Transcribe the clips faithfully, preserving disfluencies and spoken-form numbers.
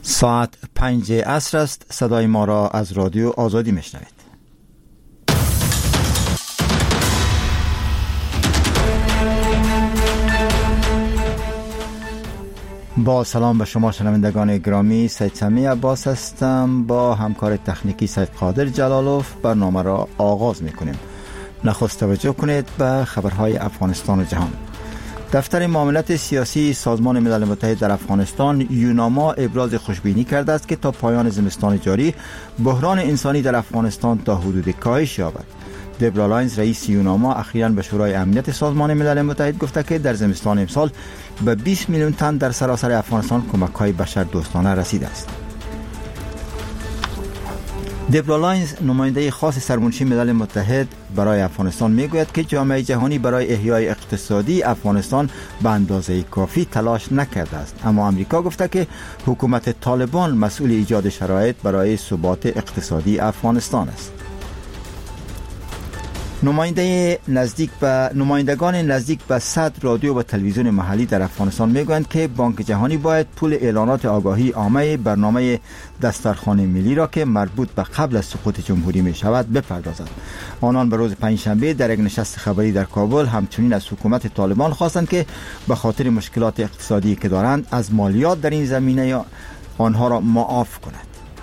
ساعت پنج عصر است. صدای ما را از رادیو آزادی میشنوید. با سلام به شما شنوندگان گرامی، سید سمی عباس هستم. با همکار تکنیکی سید قادر جلالوف برنامه را آغاز میکنیم. نخست توجه کنید به خبرهای افغانستان و جهان. دفتر معاملات سیاسی سازمان ملل متحد در افغانستان یوناما ابراز خوشبینی کرده است که تا پایان زمستان جاری بحران انسانی در افغانستان تا حدود کاهش یابد. دبرا لاینز رئیس یوناما اخیراً به شورای امنیت سازمان ملل متحد گفته که در زمستان امسال به بیست میلیون تن در سراسر افغانستان کمک‌های بشردوستانه رسیده است. دبرا لاینز نماینده خاص سرمنشی ملل متحد برای افغانستان میگوید که جامعه جهانی برای احیای اقتصادی افغانستان به اندازه کافی تلاش نکرده است، اما آمریکا گفته که حکومت طالبان مسئول ایجاد شرایط برای ثبات اقتصادی افغانستان است. نماینده نزدیک به نمایندگان نزدیک به صد رادیو و تلویزیون محلی در افغانستان میگویند که بانک جهانی باید پول اعلانات آگاهی عامه برنامه دسترخوان ملی را که مربوط به قبل از سقوط جمهوری می شود بپردازد. آنان به روز پنجشنبه در یک نشست خبری در کابل همچنین از حکومت طالبان خواستند که به خاطر مشکلات اقتصادی که دارند از مالیات در این زمینه آنها را معاف کند.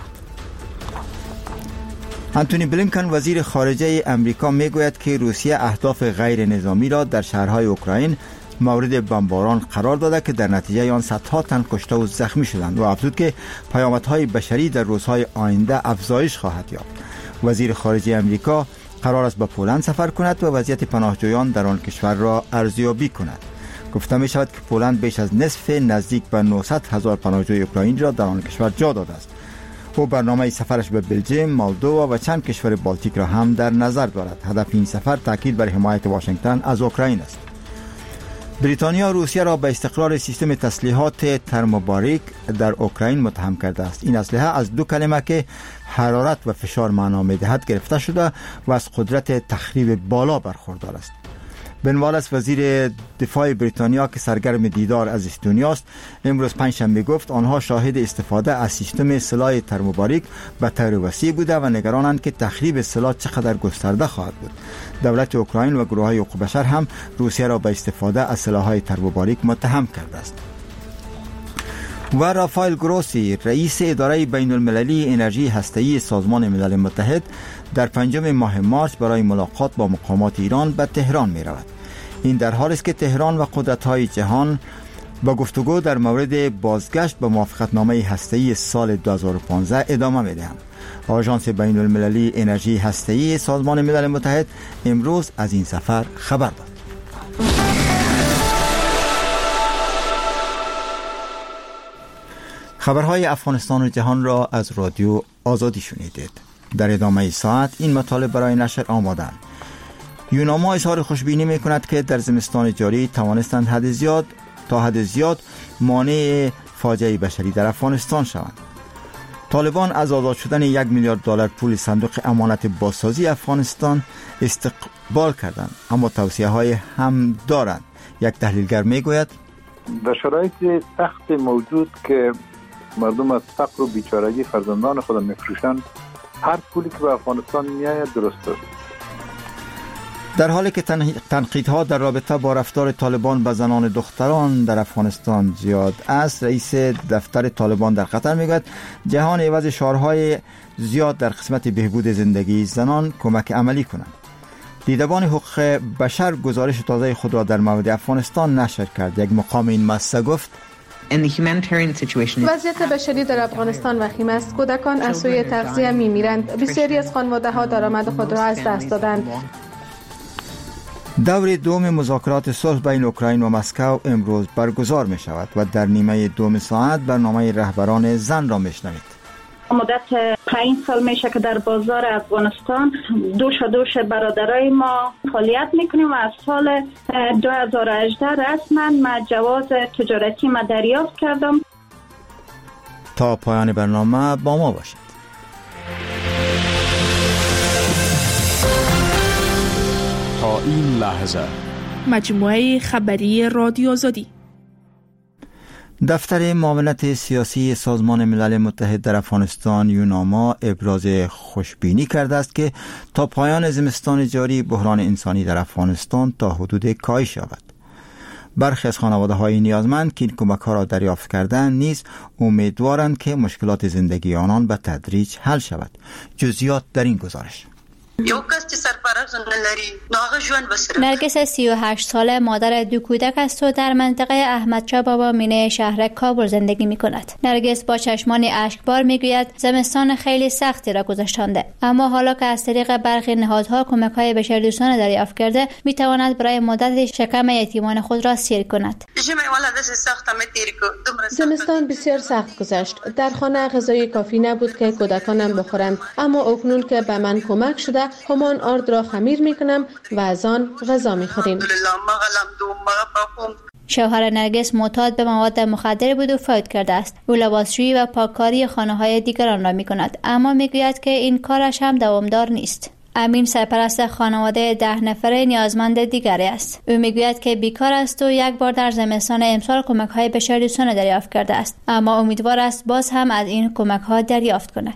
انتونی بلینکن وزیر خارجه امریکا میگوید که روسیه اهداف غیر نظامی را در شهرهای اوکراین مورد بمباران قرار داده که در نتیجه آن صدها تن کشته و زخمی شدند و افزود که پیامدهای بشری در روزهای آینده افزایش خواهد یافت. وزیر خارجه امریکا قرار است به پولند سفر کند و وضعیت پناهجویان در آن کشور را ارزیابی کند. گفته می شود که پولند بیش از نصف نزدیک به نهصد هزار پناهجوی اوکراینی را در آن کشور جا داده است. او برنامه سفرش به بلژیم، مولدووا و چند کشور بالتیک را هم در نظر دارد. هدف این سفر تاکید بر حمایت واشنگتن از اوکراین است. بریتانیا روسیه را به استقرار سیستم تسلیحات ترموباریک در اوکراین متهم کرده است. این اسلحه از دو کلمه که حرارت و فشار معنا می‌دهد گرفته شده و از قدرت تخریب بالا برخوردار است. بن والیس وزیر دفاع بریتانیا که سرگرم دیدار از استونیا است امروز پنجشنبه گفت آنها شاهد استفاده از سیستم سلاح ترموباریک به طور وسیع بوده و نگرانند که تخریب سلاح چقدر گسترده خواهد بود. دولت اوکراین و گروه‌های حقوق بشر هم روسیه را به استفاده از سلاح‌های ترموباریک متهم کرده است. و رافائل گروسی رئیس اداره بین المللی انرژی هسته‌ای سازمان ملل متحد در پنجم ماه مارس برای ملاقات با مقامات ایران به تهران می رود. این در حالی است که تهران و قدرت‌های جهان با گفتگو در مورد بازگشت به موافقتنامه هسته‌ای سال دو هزار و پانزده ادامه می‌دهند. آژانس بین المللی انرژی هسته‌ای سازمان ملل متحد امروز از این سفر خبر داد. خبرهای افغانستان و جهان را از رادیو آزادی شنیدید. در ادامه ساعت این مطالب برای نشر آمادند. یوناما اظهار خوشبینی می کند که در زمستان جاری توانستند حد زیاد تا حد زیاد مانع فاجعه بشری در افغانستان شوند. طالبان از آزاد شدن یک میلیارد دلار پول صندوق امانت بازسازی افغانستان استقبال کردند، اما توصیه های هم دارند. یک تحلیلگر می گوید در شرایط سخت موجود که مردم از فقر و بیچارگی فرزندان خود میفروشند، هر پولی که به افغانستان میآید درست است. در حالی که تنقیدها در رابطه با رفتار طالبان به زنان دختران در افغانستان زیاد است، رئیس دفتر طالبان در قطر میگوید جهان عوض شعارهای زیاد در قسمت بهبود زندگی زنان کمک عملی کنند. دیدبان حقوق بشر گزارش تازه خود را در مورد افغانستان نشر کرد. یک مقام این مسئله گفت وضعیت بشری در افغانستان وخیم است. کودکان از سوی تغذیه میمیرند. بسیاری از خانواده‌ها درآمد خود را از دست دادند. دور دوم مذاکرات صلح بین اوکراین و مسکو امروز برگزار می شود و در نیمه دوم ساعت برنامه رهبران زن را می شنوید. مدت پنج سال میشه که در بازار افغانستان دوش دوش برادرای ما فعالیت میکنیم و از سال دو هزار و هجده رسما من جواز تجارتی ما دریافت کردم. تا پایان برنامه با ما باشید. تا این لحظه مجموعه خبری رادیو آزادی. دفتر معاونت سیاسی سازمان ملل متحد در افغانستان یوناما ابراز خوشبینی کرده است که تا پایان زمستان جاری بحران انسانی در افغانستان تا حدود کاهش یابد. برخی از خانواده‌های نیازمند که این کمک‌ها را دریافت کردند نیز امیدوارند که مشکلات زندگی آنان به تدریج حل شود. جزئیات در این گزارش. یو کس چې سرپرست نلري نو هغه ژوند بسره. نرگس سی و هشت ساله مادر دو کودک است و در منطقه احمدشاه بابا مینه شهر کابل زندگی می کند. نرگس با چشمان اشکبار می گوید زمستان خیلی سختی را گذشتانده، اما حالا که از طریق برخی نهادها کمک‌های بشردوستانه دریافت کرده می تواند برای مدت شکم یتیمان خود را سیر کند. زمستان بسیار سخت گذشت. در خانه غذای کافی نبود که کودکانم بخورند، اما اکنون که به من کمک شده همان آرد را خمیر می کنم و از آن غذا می خوریم. شوهر نرگس معتاد به مواد مخدر بود و فوت کرده است. او لباسشویی و پاککاری خانه های دیگران را می کند، اما می گوید که این کارش هم دوامدار نیست. امین سرپرست خانواده ده نفره نیازمند دیگری است. او میگوید که بیکار است و یک بار در زمستان امسال کمک‌های بشردوستانه دریافت کرده است، اما امیدوار است باز هم از این کمک‌ها دریافت کند.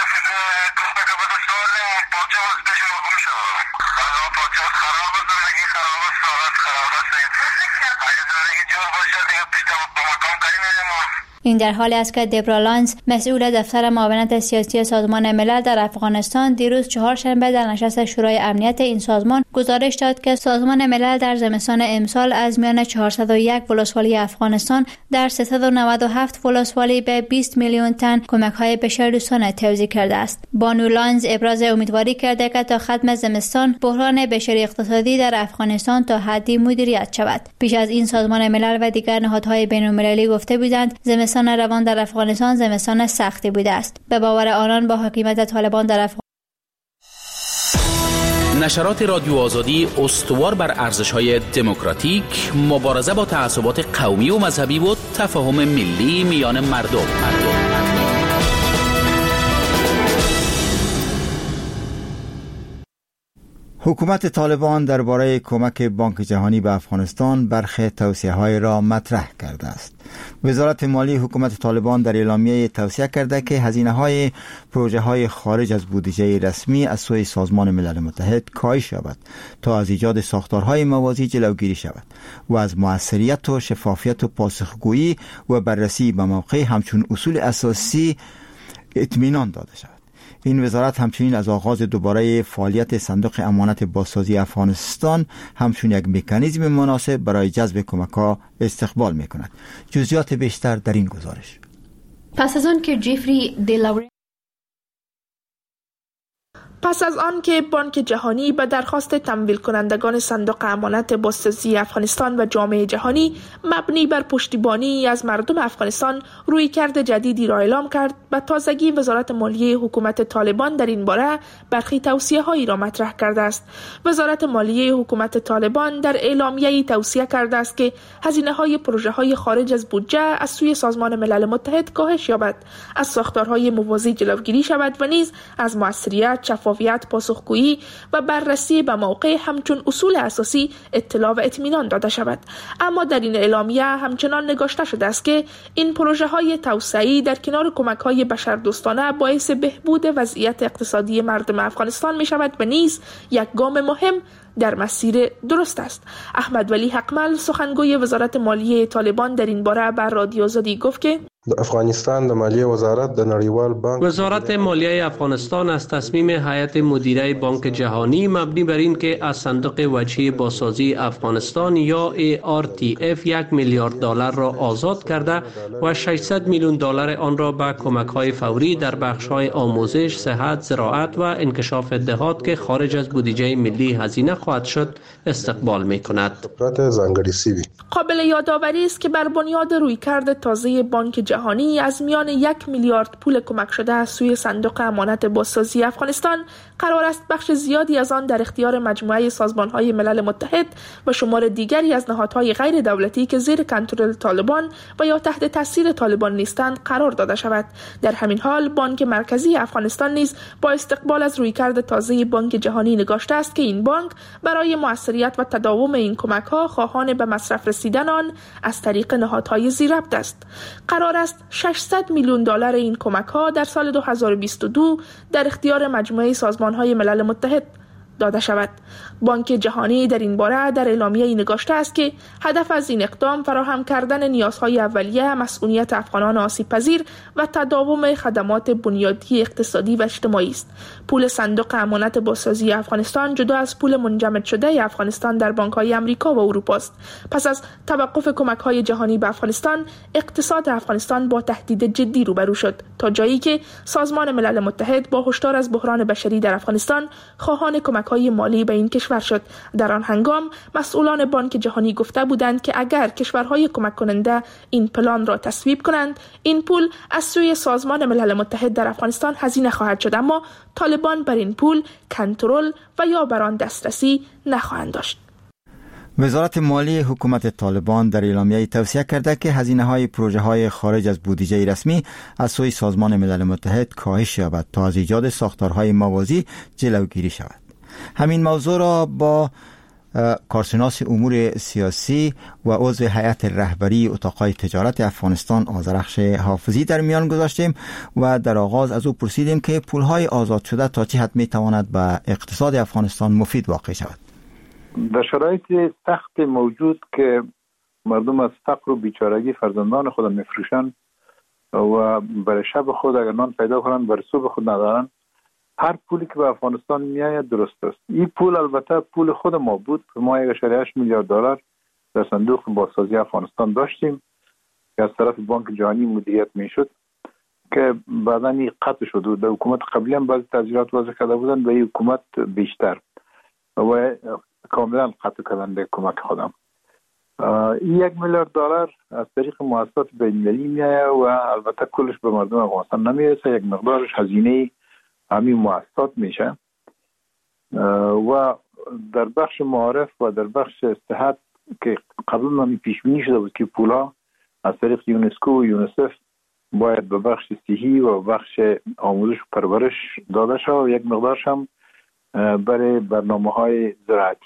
این در حالی است که دبرا لانز مسئول دفتر معاونت سیاسی سازمان ملل در افغانستان دیروز چهارشنبه در نشست شورای امنیت این سازمان گزارش داد که سازمان ملل در زمستان امسال از میان چهارصد و یک ولسوالی افغانستان در سیصد و نود و هفت ولسوالی به بیست میلیون تن کمک‌های بشردوستانه توزیع کرده است. بانو لانز ابراز امیدواری کرده که تا ختم زمستان بحران بشری اقتصادی در افغانستان تا حدی مدیریت شود. پیش از این سازمان ملل و دیگر نهادهای بین‌المللی گفته بودند زمستان روان در افغانستان زمستان سختی بوده است. به باور آنان با حکومت طالبان در افغانستان نشرات رادیو آزادی استوار بر ارزش‌های دموکراتیک، مبارزه با تعصبات قومی و مذهبی و تفاهم ملی میان مردم. مردم. حکومت طالبان درباره کمک بانک جهانی به افغانستان برخی توصیه‌های را مطرح کرده است. وزارت مالی حکومت طالبان در اعلامیه توصیه کرده که هزینه‌های پروژه‌های خارج از بودجه رسمی از سوی سازمان ملل متحد کاهش یابد تا از ایجاد ساختارهای موازی جلوگیری شود و از موثریت و شفافیت و پاسخگویی و بررسی به موقع همچون اصول اساسی اطمینان داده شود. این وزارت همچنین از آغاز دوباره فعالیت صندوق امانت بازسازی افغانستان همچون یک مکانیزم مناسب برای جذب کمک‌ها استقبال می‌کند. جزئیات بیشتر در این گزارش. پس از آن که جفری دلاوری پس از آن که بانک جهانی به درخواست تمویل کنندگان صندوق امانت بازسازی افغانستان و جامعه جهانی مبنی بر پشتیبانی از مردم افغانستان رویکرد جدیدی را اعلام کرد، به تازگی وزارت مالیه حکومت طالبان در این باره برخی توصیه‌هایی را مطرح کرده است. وزارت مالیه حکومت طالبان در اعلامیه‌ای توصیه کرده است که هزینه‌های پروژه‌های خارج از بودجه از سوی سازمان ملل متحد کاهش یابد، از ساختارهای موازی جلوگیری شود و نیز از موثریت، شفافیت، پاسخگویی و بررسی به موقع همچون اصول اساسی اطلاع و اطمینان داده شود. اما در این اعلامیه همچنان نگاشته شده است که این پروژه های توسعه‌ای در کنار کمک های بشردوستانه باعث بهبود وضعیت اقتصادی مردم افغانستان می شود و نیز یک گام مهم در مسیر درست است. احمد ولی حقمل سخنگوی وزارت مالیه طالبان در این باره بر رادیو آزادی گفت که د افغانستان د مالیه وزارت د نړیوال بانک وزارت مالیه افغانستان از تصمیم هیئت مدیره بانک جهانی مبنی بر این که از صندوق وجهی بازسازی افغانستان یا ای آر تی اف یک میلیارد دلار را آزاد کرده و ششصد میلیون دلار آن را به کمک‌های فوری در بخش‌های آموزش، صحت، زراعت و انکشاف دهات که خارج از بودجه ملی هزینه خواهد شد استقبال می‌کند. قابل یادآوری است که بر بنیاد رویکرد تازه بانک جهانی از میان یک میلیارد پول کمک شده از سوی صندوق امانت بازسازی افغانستان قرار است بخش زیادی از آن در اختیار مجموعه سازمان‌های ملل متحد و شمار دیگری از نهادهای غیر دولتی که زیر کنترل طالبان و یا تحت تاثیر طالبان نیستند قرار داده شود. در همین حال بانک مرکزی افغانستان نیز با استقبال از رویکرد تازه بانک جهانی نگاشته است که این بانک برای موثریت و تداوم این کمک‌ها خواهان به مصرف رسیدن آن از طریق نهادهای ذی‌ربط است. قرار است ششصد میلیون دلار این کمک‌ها در سال دو هزار و بیست و دو در اختیار مجموعه سازمان‌های ملل متحد داده شود. بانک جهانی در این باره در اعلامیه نگاشته است که هدف از این اقدام فراهم کردن نیازهای اولیه، مسئولیت افغانان آسیب پذیر و تداوم خدمات بنیادی اقتصادی و اجتماعی است. پول صندوق امانت بازسازی افغانستان جدا از پول منجمد شده افغانستان در بانک‌های آمریکا و اروپا است. پس از توقف کمک‌های جهانی به افغانستان، اقتصاد افغانستان با تهدید جدی روبرو شد، تا جایی که سازمان ملل متحد با هشدار از بحران بشری در افغانستان خواهان کمک‌های مالی به این کشور شد. در آن هنگام مسئولان بانک جهانی گفته بودند که اگر کشورهای کمک کننده این پلان را تصویب کنند، این پول از سوی سازمان ملل متحد در افغانستان هزینه خواهد شد، اما طالبان بر این پول کنترل و یا بر آن دسترسی نخواهند داشت. وزارت مالی حکومت طالبان در اعلامیه توصیه کرده که هزینه‌های پروژه‌های خارج از بودجه رسمی از سوی سازمان ملل متحد کاهش یابد تا از ایجاد ساختارهای موازی جلوگیری شود. همین موضوع را با کارشناس امور سیاسی و عضو هیئت رهبری اتاق‌های تجارت افغانستان آذرخش حافظی در میان گذاشتیم و در آغاز از او پرسیدیم که پول‌های آزاد شده تا چه حد می‌تواند به اقتصاد افغانستان مفید واقع شود. در شرایط سخت موجود که مردم از فقر و بیچارگی فرزندان خود میفروشن و برای شب خود اگر نان پیدا کنن برای صبح خود ندارن، هر پولی که به افغانستان میآید درست است. این پول البته پول خود ما بود. ما یک ممیز هشت میلیارد دلار در صندوق بازسازی افغانستان داشتیم که از طرف بانک جهانی مدیریت میشد که بعداً این قطع شد و در حکومت قبلی هم بعضی تغییرات وضع کرده بودن و این حکومت بیشتر و کاملا قطع کردن به کمک خودم. این یک میلیارد دلار از طریق مؤسسات بین‌المللی میآید و البته کلش به مردم افغانستان نمیرسه. یک مقدارش هزینه همین مؤسسات میشه و در بخش معارف و در بخش صحت که قبلا هم پیش بینی شده بود که پولها از طریق یونسکو و یونیسف باید به بخش صحی و بخش آموزش و پرورش داده شد و یک مقدارش هم برای برنامه‌های زراعتی.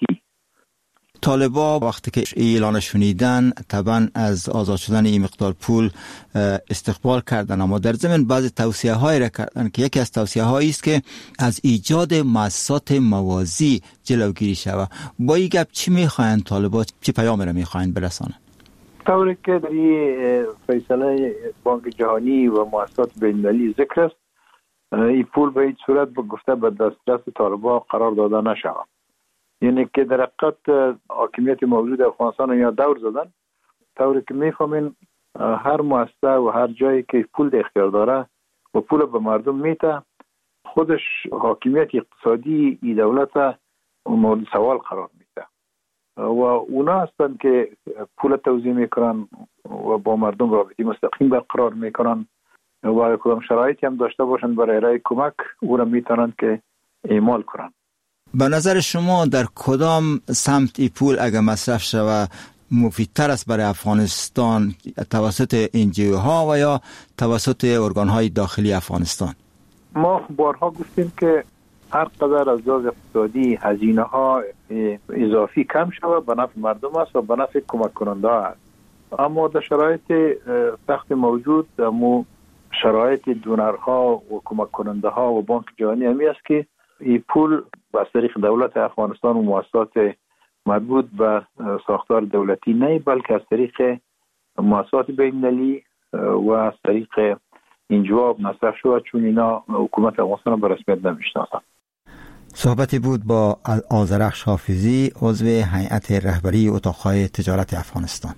طالبا وقتی که اعلان شنیدن طبعا از آزاد شدن این مقدار پول استقبال کردن، اما در ضمن بعضی توصیه هایی را کردن که یکی از توصیه هایی است که از ایجاد مؤسسات موازی جلوگیری شود. با این گپ چی میخواین طالبا، چه پیامی را میخواین برسانن؟ طوری که در این فیصله بانک جهانی و مؤسسات بین‌المللی ذکر است، این پول به هیچ صورت به گفته به دسترس طالبا قرار داده نشود. یعنی که در حقیقت حاکمیت موجود افغانستان یا دور زدن، طوری که میفهمین هر مؤسسه و هر جایی که پول در اختیار داره و پول به مردم میته، خودش حاکمیت اقتصادی ای دولت مورد سوال قرار میده و اونا هستن که پول توزیع میکنن و با مردم رابطه مستقیم برقرار میکنن و کدام شرایطی هم داشته باشن برای ارائه کمک او را میتونن که اعمال کنن. به نظر شما در کدام سمت ای پول اگر مصرف شود مفیدتر است برای افغانستان، توسط انجیو ها و یا توسط ارگان های داخلی افغانستان؟ ما بارها گفتیم که هر قدر از لحاظ اقتصادی هزینه ها اضافی کم شود به نفع مردم است و به نفع کمک کننده است. اما در شرایط سخت موجود مو شرایط دونرها و کمک کننده ها و بانک جهانی همی است که این پول از طریق دولت افغانستان و مؤسسات مربوط به ساختار دولتی نه، بلکه از طریق مؤسسات بین‌المللی و از طریق این جواب مصرف شود، چون اینا حکومت افغانستان به رسمیت نمیشناسند. صحبتی بود با آذرخش حافظی، عضو هیئت رهبری اتاق‌های تجارت افغانستان.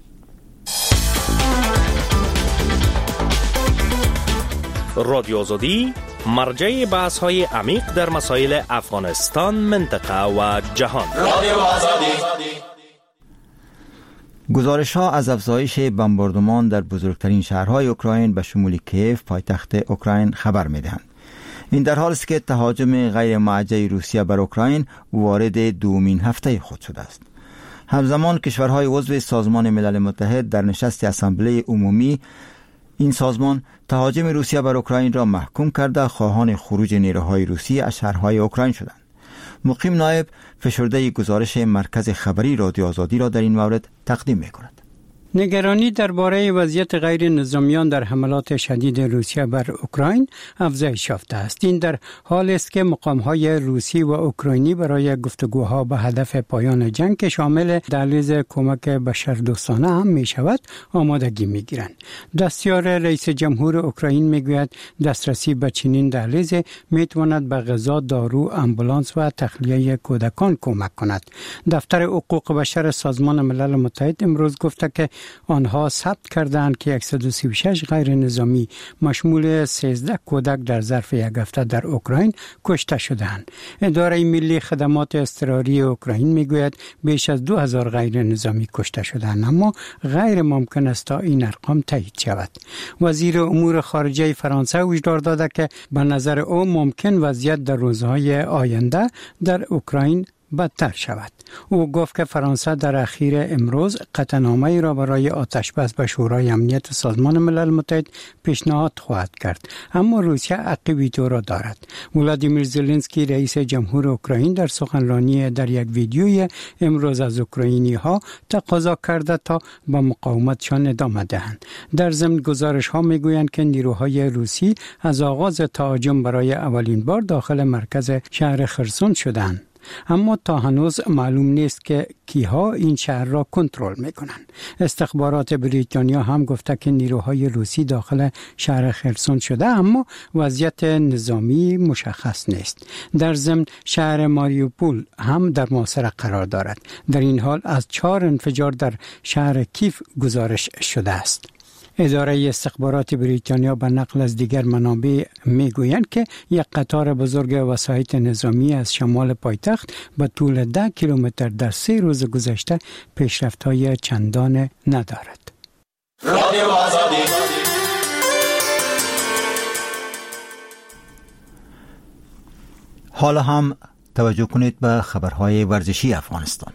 رادیو آزادی مرجع بحث‌های عمیق در مسائل افغانستان، منطقه و جهان. رادیو آزادی. گزارش‌ها از افزایش بمباردمان در بزرگترین شهرهای اوکراین به شمول کیف پایتخت اوکراین خبر می‌دهند. این در حالی است که تهاجم غیر موجه روسیه بر اوکراین وارد دومین هفته خود شده است. همزمان کشورهای عضو سازمان ملل متحد در نشست اسامبله عمومی این سازمان تهاجم روسیه بر اوکراین را محکوم کرده خواهان خروج نیروهای روسی از شهرهای اوکراین شدند. مقیم نایب فشرده گزارش مرکز خبری رادیو آزادی را در این مورد تقدیم می‌کند. نگرانی درباره وضعیت غیر نظامیان در حملات شدید روسیه بر اوکراین افزایش یافته است. این در حالی است که مقام‌های روسی و اوکراینی برای گفتگوها به هدف پایان جنگ که شامل دهلیز کمک بشردوستانه هم می‌شود آمادگی می‌گیرند. دستیار رئیس جمهور اوکراین می‌گوید دسترسی به چنین دهلیز می‌تواند به غذا، دارو، آمبولانس و تخلیه کودکان کمک کند. دفتر حقوق بشر سازمان ملل متحد امروز گفته که آنها ثبت کردند که صد و سی و شش غیر نظامی مشمول سیزده کودک در ظرف یک هفته در اوکراین کشته شدند. اداره ملی خدمات اضطراری اوکراین میگوید بیش از دو هزار غیر نظامی کشته شدند، اما غیر ممکن است تا این ارقام تایید شود. وزیر امور خارجه فرانسه هشدار داده که به نظر او ممکن وضعیت در روزهای آینده در اوکراین بدتر شود. او گفت که فرانسه در اخیر امروز قطعنامه‌ای را برای آتشبس به شورای امنیت سازمان ملل متحد پیشنهاد خواهد کرد، اما روسیه حق ویتو را دارد. ولادیمیر زلنسکی رئیس جمهور اوکراین در سخنرانی در یک ویدیوی امروز از اوکراینی‌ها تقاضا کرده تا به مقاومتشان ادامه دهند. در ضمن گزارش‌ها می‌گویند که نیروهای روسی از آغاز تهاجم برای اولین بار داخل مرکز شهر خرسون شدند. اما تا هنوز معلوم نیست که کیها این شهر را کنترل میکنند. استخبارات بریتانیا هم گفته که نیروهای روسی داخل شهر خرسون شده، اما وضعیت نظامی مشخص نیست. در ضمن شهر ماریوپول هم در محاصره قرار دارد. در این حال از چهار انفجار در شهر کیف گزارش شده است. اداره استخبارات بریتانیا به نقل از دیگر منابع میگویند که یک قطار بزرگ وسایط نظامی از شمال پایتخت به طول ده کیلومتر در سه روز گذشته پیشرفت‌های چندان ندارد. حالا هم توجه کنید به خبرهای ورزشی افغانستان.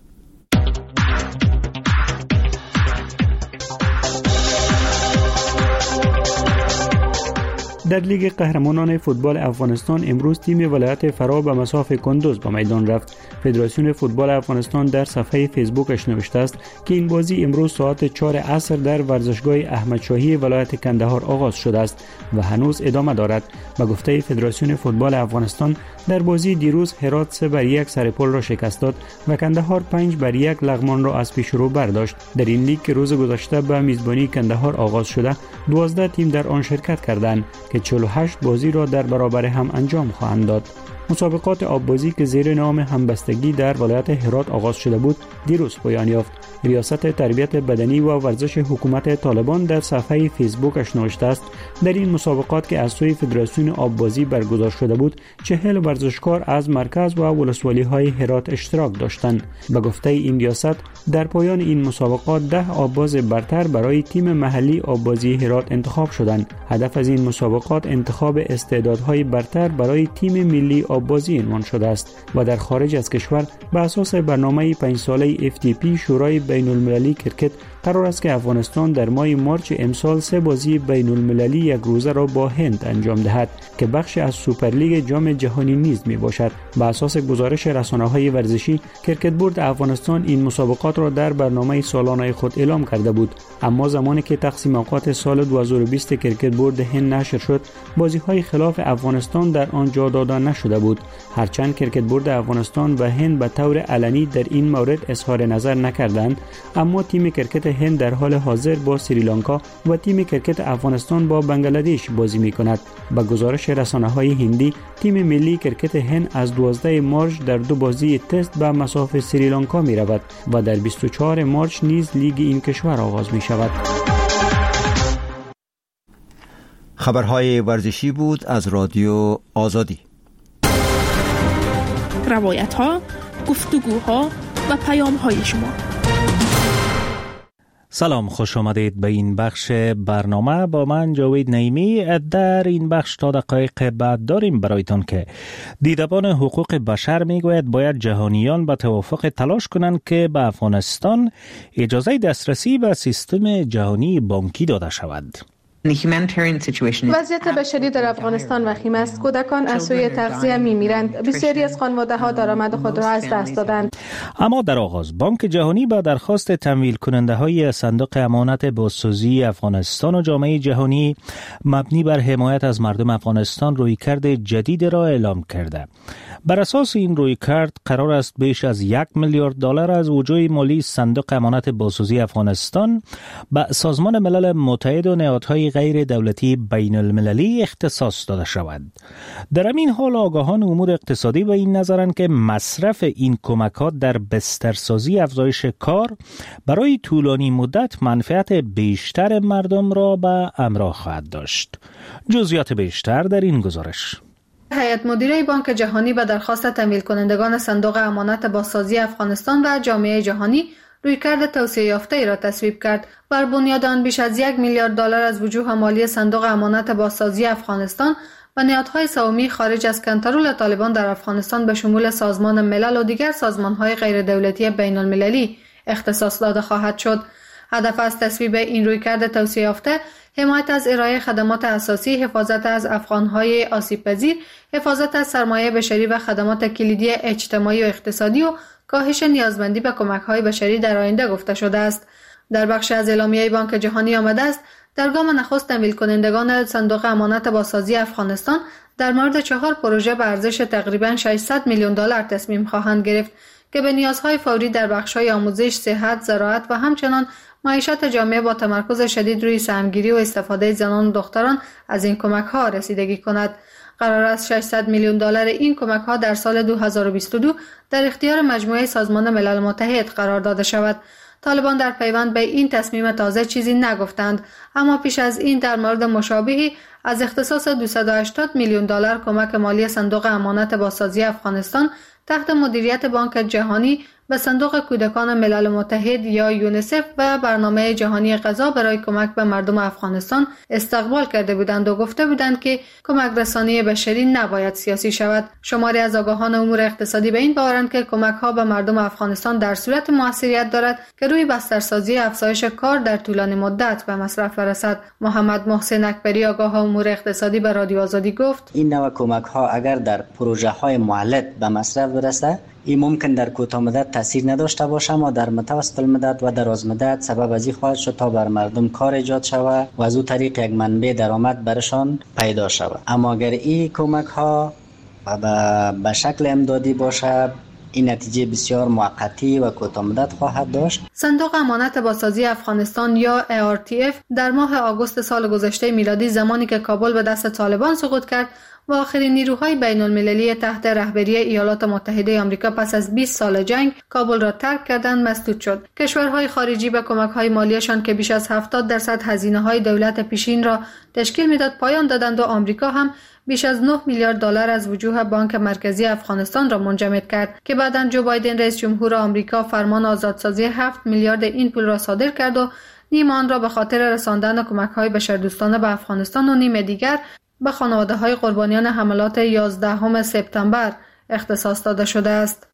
در لیگ قهرمانان فوتبال افغانستان امروز تیم ولایت فرا به مصاف کندوز به میدان رفت. فدراسیون فوتبال افغانستان در صفحه فیسبوکش نوشته است که این بازی امروز ساعت چهار عصر در ورزشگاه احمد شاهی ولایت کندهار آغاز شده است و هنوز ادامه دارد. به گفته فدراسیون فوتبال افغانستان در بازی دیروز هرات سه بر یک سرپل را شکست داد و کندهار پنج بر یک لغمان را از پیش رو برداشت. در این لیگ که روز گذشته به میزبانی کندهار آغاز شده، دوازده تیم در آن شرکت کردند که چهل و هشت بازی را در برابر هم انجام خواهند داد. مسابقات آببازی که زیر نام همبستگی در ولایت هرات آغاز شده بود دیروز پایان یافت. ریاست تربیت بدنی و ورزش حکومت طالبان در صفحه فیسبوکش نوشته است در این مسابقات که از سوی فدراسیون آببازی برگزار شده بود، چهل ورزشکار از مرکز و ولسوالی‌های هرات اشتراک داشتند. به گفته این ریاست در پایان این مسابقات ده آبباز برتر برای تیم محلی آببازی هرات انتخاب شدند. هدف از این مسابقات انتخاب استعدادهای برتر برای تیم ملی آببازی عنوان شده است و در خارج از کشور به اساس برنامه پنج ساله اف تی پی شورای بین المللی کرکت قرار است که افغانستان در ماه مارچ امسال سه بازی بین المللی یک روزه را با هند انجام دهد که بخش از سوپرلیگ جام جهانی نیز می باشد. به اساس گزارش رسانه‌های ورزشی، کرکت بورد افغانستان این مسابقات را در برنامه سالانه خود اعلام کرده بود، اما زمانی که تقسیم اوقات سال دو هزار و بیست کرکت بورد هند نشر شد، بازی‌های خلاف افغانستان در آن جا داده نشده بود. هرچند کرکت بورد افغانستان و هند به طور علنی در این مورد اظهار نظر نکردند، اما تیم کرکت هند در حال حاضر با سریلانکا و تیم کرکت افغانستان با بنگلادش بازی می‌کند. با گزارش رسانه‌های هندی، تیم ملی کرکت هند از دوازده مارچ در دو بازی تست به مصاف سریلانکا می‌رود و در بیست و چهار مارچ نیز لیگ این کشور آغاز می‌شود. خبرهای ورزشی بود از رادیو آزادی. روایت‌ها، گفتگوها و پیام‌های شما. سلام، خوش آمدید به این بخش برنامه. با من جاوید نعیمی. در این بخش تا دقایق بعد داریم برایتان که دیدبان حقوق بشر میگوید باید جهانیان به توافق تلاش کنند که به افغانستان اجازه دسترسی به سیستم جهانی بانکی داده شود. وضعیت بشری در افغانستان وخیم است. کودکان از سوی تغذیه میمیرند. بسیاری از خانواده‌ها درآمد خود را از دست دادند. اما در آغاز بانک جهانی با درخواست تمویل کننده های صندوق امانت بازسازی افغانستان و جامعه جهانی مبنی بر حمایت از مردم افغانستان رویکرد جدید را اعلام کرده. بر اساس این رویکرد قرار است بیش از یک میلیارد دلار از وجوه مالی صندوق امانت بازسازی افغانستان به سازمان ملل متحد و نهادهای غیر دولتی بین المللی اختصاص داده شود. در این حال آگاهان امور اقتصادی به این نظرند که مصرف این کمکات در بسترسازی افزایش کار برای طولانی مدت منفعت بیشتر مردم را به همراه خواهد داشت. جزئیات بیشتر در این گزارش. هیئت مدیره بانک جهانی به درخواست تمویل کنندگان صندوق امانت بازسازی افغانستان و جامعه جهانی رویکرد توسعه یافته را تصویب کرد. بر بنیاد آن بیش از یک میلیارد دلار از وجوه مالی صندوق امانت بازسازی افغانستان و نهادهای سومی خارج از کنترل طالبان در افغانستان به شمول سازمان ملل و دیگر سازمانهای غیر دولتی بین المللی اختصاص داده خواهد شد. هدف از تصویب این رویکرد توسعه یافته حمایت از ارائه خدمات اساسی، حفاظت از افغانهای آسیب پذیر، حفاظت از سرمایه بشری و خدمات کلیدی اجتماعی و اقتصادی و کاهش نیازمندی به کمک‌های بشری در آینده گفته شده است. در بخش از اعلامیه بانک جهانی آمده است در گام نخست تمویل کنندگان صندوق امانت بازسازی افغانستان در مورد چهار پروژه به ارزش تقریباً ششصد میلیون دلار تصمیم خواهند گرفت که به نیازهای فوری در بخش‌های آموزش، صحت، زراعت و همچنان معیشت جامعه با تمرکز شدید روی سهمگیری و استفاده زنان و دختران از این کمک‌ها رسیدگی کند. قرار است ششصد میلیون دلار این کمک‌ها در سال دو هزار و بیست و دو در اختیار مجموعه سازمان ملل متحد قرار داده شود. طالبان در پیوند به این تصمیم تازه چیزی نگفتند، اما پیش از این در مورد مشابهی از اختصاص دویست و هشتاد میلیون دلار کمک مالی صندوق امانت بازسازی افغانستان تحت مدیریت بانک جهانی به صندوق کودکان ملل متحد یا یونیسف و برنامه جهانی غذا برای کمک به مردم افغانستان استقبال کرده بودند و گفته بودند که کمک رسانی بشری نباید سیاسی شود. شماری از آگاهان امور اقتصادی به این باورند که کمک‌ها به مردم افغانستان در صورت موثریت دارد که روی بسترسازی افزایش کار در طولانی مدت به مصرف برسد. محمد محسن اکبری آگاه امور اقتصادی به رادیو آزادی گفت: این نوع کمک‌ها اگر در پروژه‌های معلق به مصرف برسد، این ممکن در کوتاه مدت تاثیر نداشته باشه، اما در متوسط المدت و دراز مدت سبب از این خواهد شد تا بر مردم کار ایجاد شود و از او طریق یک منبع درآمد برشان پیدا شود. اما اگر این کمک ها به شکل امدادی باشه، این نتیجه بسیار موقتی و کوتاه مدت خواهد داشت. صندوق امانت بازسازی افغانستان یا ای آر تی اف در ماه آگوست سال گذشته میلادی، زمانی که کابل به دست طالبان سقوط کرد و آخرین نیروهای بین المللی تحت رهبری ایالات متحده آمریکا پس از بیست سال جنگ کابل را ترک کردند، مسدود شد. کشورهای خارجی به کمک‌های مالیشان که بیش از هفتاد درصد هزینه‌های دولت پیشین را تشکیل میداد پایان دادند و آمریکا هم بیش از نه میلیارد دلار از وجوه بانک مرکزی افغانستان را منجمد کرد که بعداً جو بایدن رئیس جمهور آمریکا فرمان آزادسازی هفت میلیارد این پول را صادر کرد و نیم آن را به خاطر رساندن کمک‌های بشردوستانه به افغانستان و نیم دیگر به خانواده‌های قربانیان حملات یازدهم سپتامبر اختصاص داده شده است.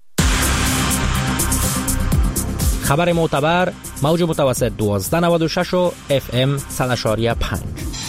خبر معتبر، موج متوسط دوازده نود و شش و اف ام صد و شش و پنج.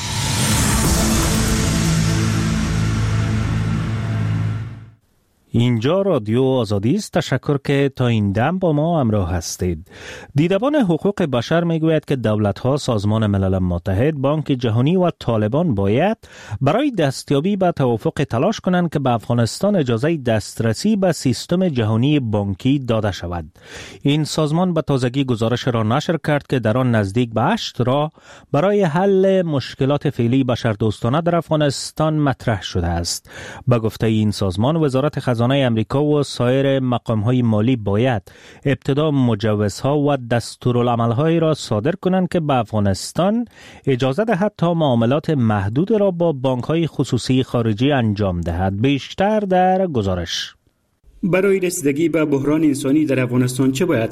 اینجا رادیو آزادی است. تشکر که تا این دم با ما همراه هستید. دیدبان حقوق بشر میگوید که دولت‌ها، سازمان ملل متحد، بانک جهانی و طالبان باید برای دستیابی به توافق تلاش کنند که به افغانستان اجازه دسترسی به سیستم جهانی بانکی داده شود. این سازمان به تازگی گزارش را نشر کرد که در آن نزدیک به هشت راه برای حل مشکلات فعلی بشردوستانه در افغانستان مطرح شده است. به گفته این سازمان، وزارت خزانه امریکا و سایر مقام‌های مالی باید ابتدا مجوزها و دستورالعمل‌های را صادر کنند که به افغانستان اجازه دهد تا معاملات محدود را با بانک‌های خصوصی خارجی انجام دهد. بیشتر در گزارش. برای رسیدگی به بحران انسانی در افغانستان چه باید کرد؟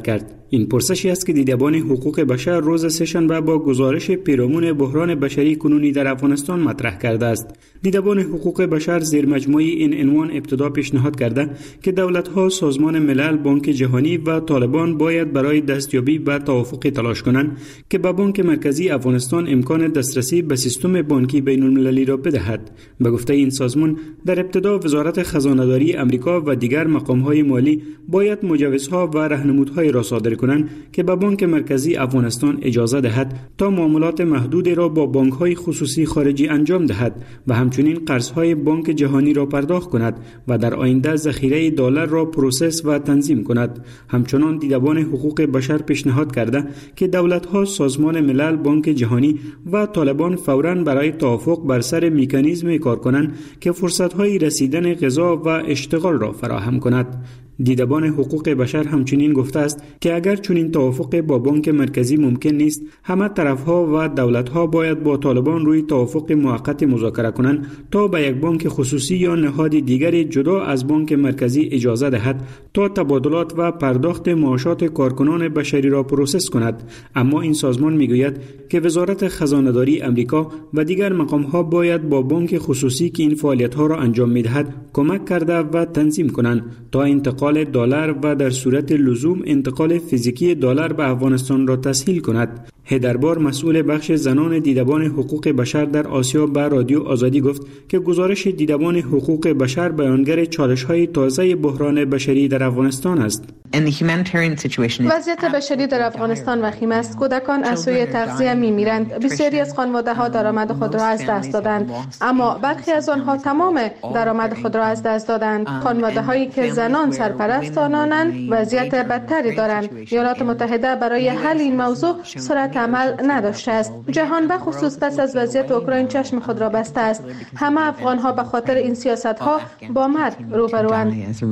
این پرسشی است که دیدبان حقوق بشر روز سه‌شنبه با گزارش پیرامون بحران بشری کنونی در افغانستان مطرح کرده است. دیدبان حقوق بشر زیر مجموعه این عنوان ابتدا پیشنهاد کرده که دولت‌ها، سازمان ملل، بانک جهانی و طالبان باید برای دستیابی به توافق تلاش کنند که به بانک مرکزی افغانستان امکان دسترسی به سیستم بانکی بین‌المللی را بدهد. به گفته این سازمان، در ابتدا وزارت خزانه‌داری آمریکا و دیگر مقام‌های مالی باید مجوزها و راهنمودهای را صادر کنند که به بانک مرکزی افغانستان اجازه دهد تا معاملات محدودی را با بانک‌های خصوصی خارجی انجام دهد و همچنین قرض‌های بانک جهانی را پرداخت کند و در آینده ذخیره دلار را پروسس و تنظیم کند. همچنان دیدبان حقوق بشر پیشنهاد کرده که دولت‌ها، سازمان ملل، بانک جهانی و طالبان فوراً برای توافق بر سر مکانیزم کار کنند که فرصت‌های رسیدن غذا و اشتغال را فراهم کند. دیدبان حقوق بشر همچنین گفته است که اگر چنین توافق با بانک مرکزی ممکن نیست، همه طرف‌ها و دولت‌ها باید با طالبان روی توافق موقت مذاکره کنند تا به یک بانک خصوصی یا نهاد دیگری جدا از بانک مرکزی اجازه دهد تا تبادلات و پرداخت معاشات کارکنان بشری را پروسس کند. اما این سازمان میگوید که وزارت خزانه‌داری آمریکا و دیگر مقام‌ها باید با بانک خصوصی که این فعالیت‌ها را انجام می‌دهد کمک کرده و تنظیم کنند تا انتقال دلار و در صورت لزوم انتقال فیزیکی دلار به افغانستان را تسهیل کند. هدربار، مسئول بخش زنان دیدبان حقوق بشر در آسیا، به رادیو آزادی گفت که گزارش دیدبان حقوق بشر بیانگر چالش‌های تازه بحران بشری در افغانستان است. وضعیت بشری در افغانستان وخیم است. کودکان از سوی تغذیه می‌میرند. بسیاری از خانواده‌ها درآمد خود را از دست دادند، اما برخی از آنها تمام درآمد خود را از دست دادند. خانواده‌هایی که زنان سرپرست آنانند وضعیت بدتری دارند. ایالات متحده برای حل این موضوع سرعت عمل نداشته است. جهان به خصوص پس از وضعیت اوکراین چشم خود را بسته است. همه افغان‌ها به خاطر این سیاست‌ها با مرگ روبروند.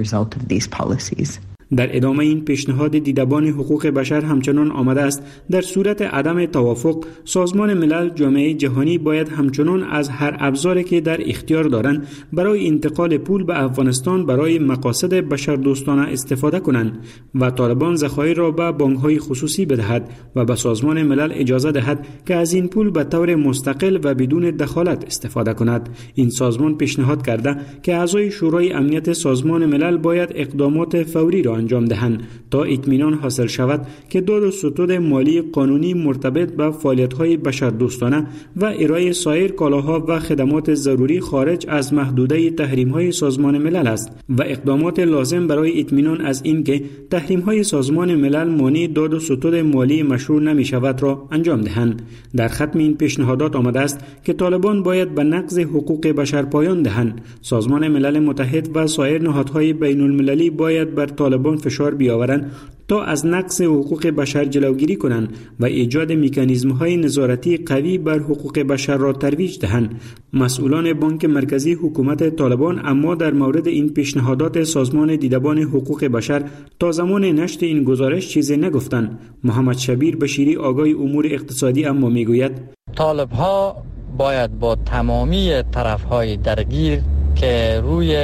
در ادامه این پیشنهاد دیدبان حقوق بشر همچنان آمده است در صورت عدم توافق، سازمان ملل، جامعه جهانی باید همچنان از هر ابزاری که در اختیار دارند برای انتقال پول به افغانستان برای مقاصد بشردوستانه استفاده کنند و طالبان ذخایر را به بانک‌های خصوصی بدهد و به سازمان ملل اجازه دهد که از این پول به طور مستقل و بدون دخالت استفاده کند. این سازمان پیشنهاد کرده که اعضای شورای امنیت سازمان ملل باید اقدامات فوری را انجام دهند تا اطمینان حاصل شود که داد و ستد مالی قانونی مرتبط به فعالیت‌های بشردوستانه و ارائه سایر کالاها و خدمات ضروری خارج از محدوده تحریم‌های سازمان ملل است و اقدامات لازم برای اطمینان از اینکه تحریم‌های سازمان ملل مانع داد و ستد مالی مشروع نمی‌شود را انجام دهند. در ختم این پیشنهادات آمده است که طالبان باید به نقض حقوق بشر پایان دهند. سازمان ملل متحد و سایر نهادهای بین‌المللی باید بر طالبان فشار بیاورند تا از نقض حقوق بشر جلوگیری کنند و ایجاد مکانیزم‌های نظارتی قوی بر حقوق بشر را ترویج دهند. مسئولان بانک مرکزی حکومت طالبان اما در مورد این پیشنهادات سازمان دیدبان حقوق بشر تا زمان نشر این گزارش چیزی نگفتند. محمد شبیر بشیری، آگاه امور اقتصادی، اما میگوید طالب‌ها باید با تمامی طرف‌های درگیر که روی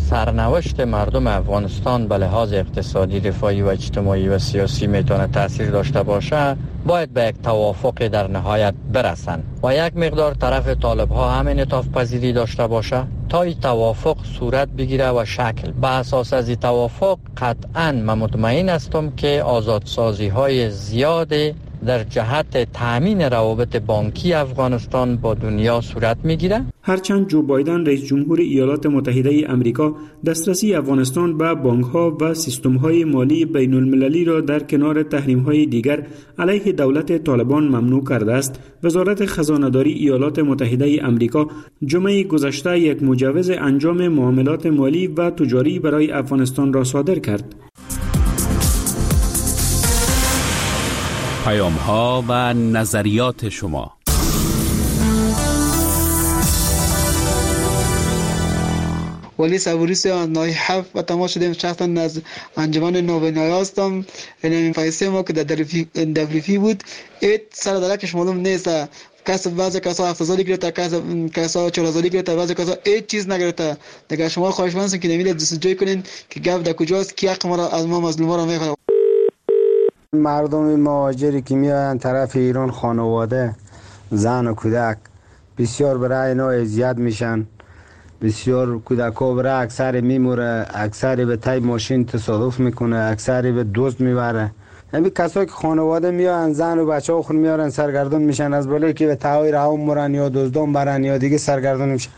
سرنوشت مردم افغانستان به لحاظ اقتصادی، دفاعی و اجتماعی و سیاسی میتونه تاثیر داشته باشه، باید به یک توافق در نهایت برسن و یک مقدار طرف طالب ها هم انعطاف پذیری داشته باشه تا این توافق صورت بگیره و شکل. به اساس از این توافق قطعاً من مطمئن هستم که آزادسازی های زیاد در جهت تامین روابط بانکی افغانستان با دنیا صورت میگیره. هرچند جو بایدن رئیس جمهور ایالات متحده آمریکا دسترسی افغانستان به بانک‌ها و سیستم‌های مالی بین‌المللی را در کنار تحریم‌های دیگر علیه دولت طالبان ممنوع کرده است، وزارت خزانه‌داری ایالات متحده آمریکا جمعه گذشته یک مجوز انجام معاملات مالی و تجاری برای افغانستان را صادر کرد. پیام‌ها و نظریات شما. ولی سوریس نای هفت و تماس شدیم شخصا از انجمن نوبنایی هستم. این فایسه ما که در دفریفی بود ایت سر درکش معلوم نیست. کس بعضی کسا هفت سالی گرفته، کس کسا چهار سالی گرفته، بعضی کسا هیچ چیز نگرفته. دیگه شما خواهشمند هستم که نمیله جستجو کنین که گپ در کجاست، کی حق ما را از ما مظلوما را میخواد. مردم مهاجری که میاین طرف ایران، خانواده، زن و کودک بسیار برای اینا اذیت میشن. بسیار کودکا برای اکثر میموره، اکثری به تای ماشین تصادف میکنه، اکثری به دزد میبره. همین کسایی که خانواده میان زن و بچه ها خود میارن سرگردون میشن، از بالایی که به تاوی راه مرن یا دزدان برن یا دیگه سرگردون میشن.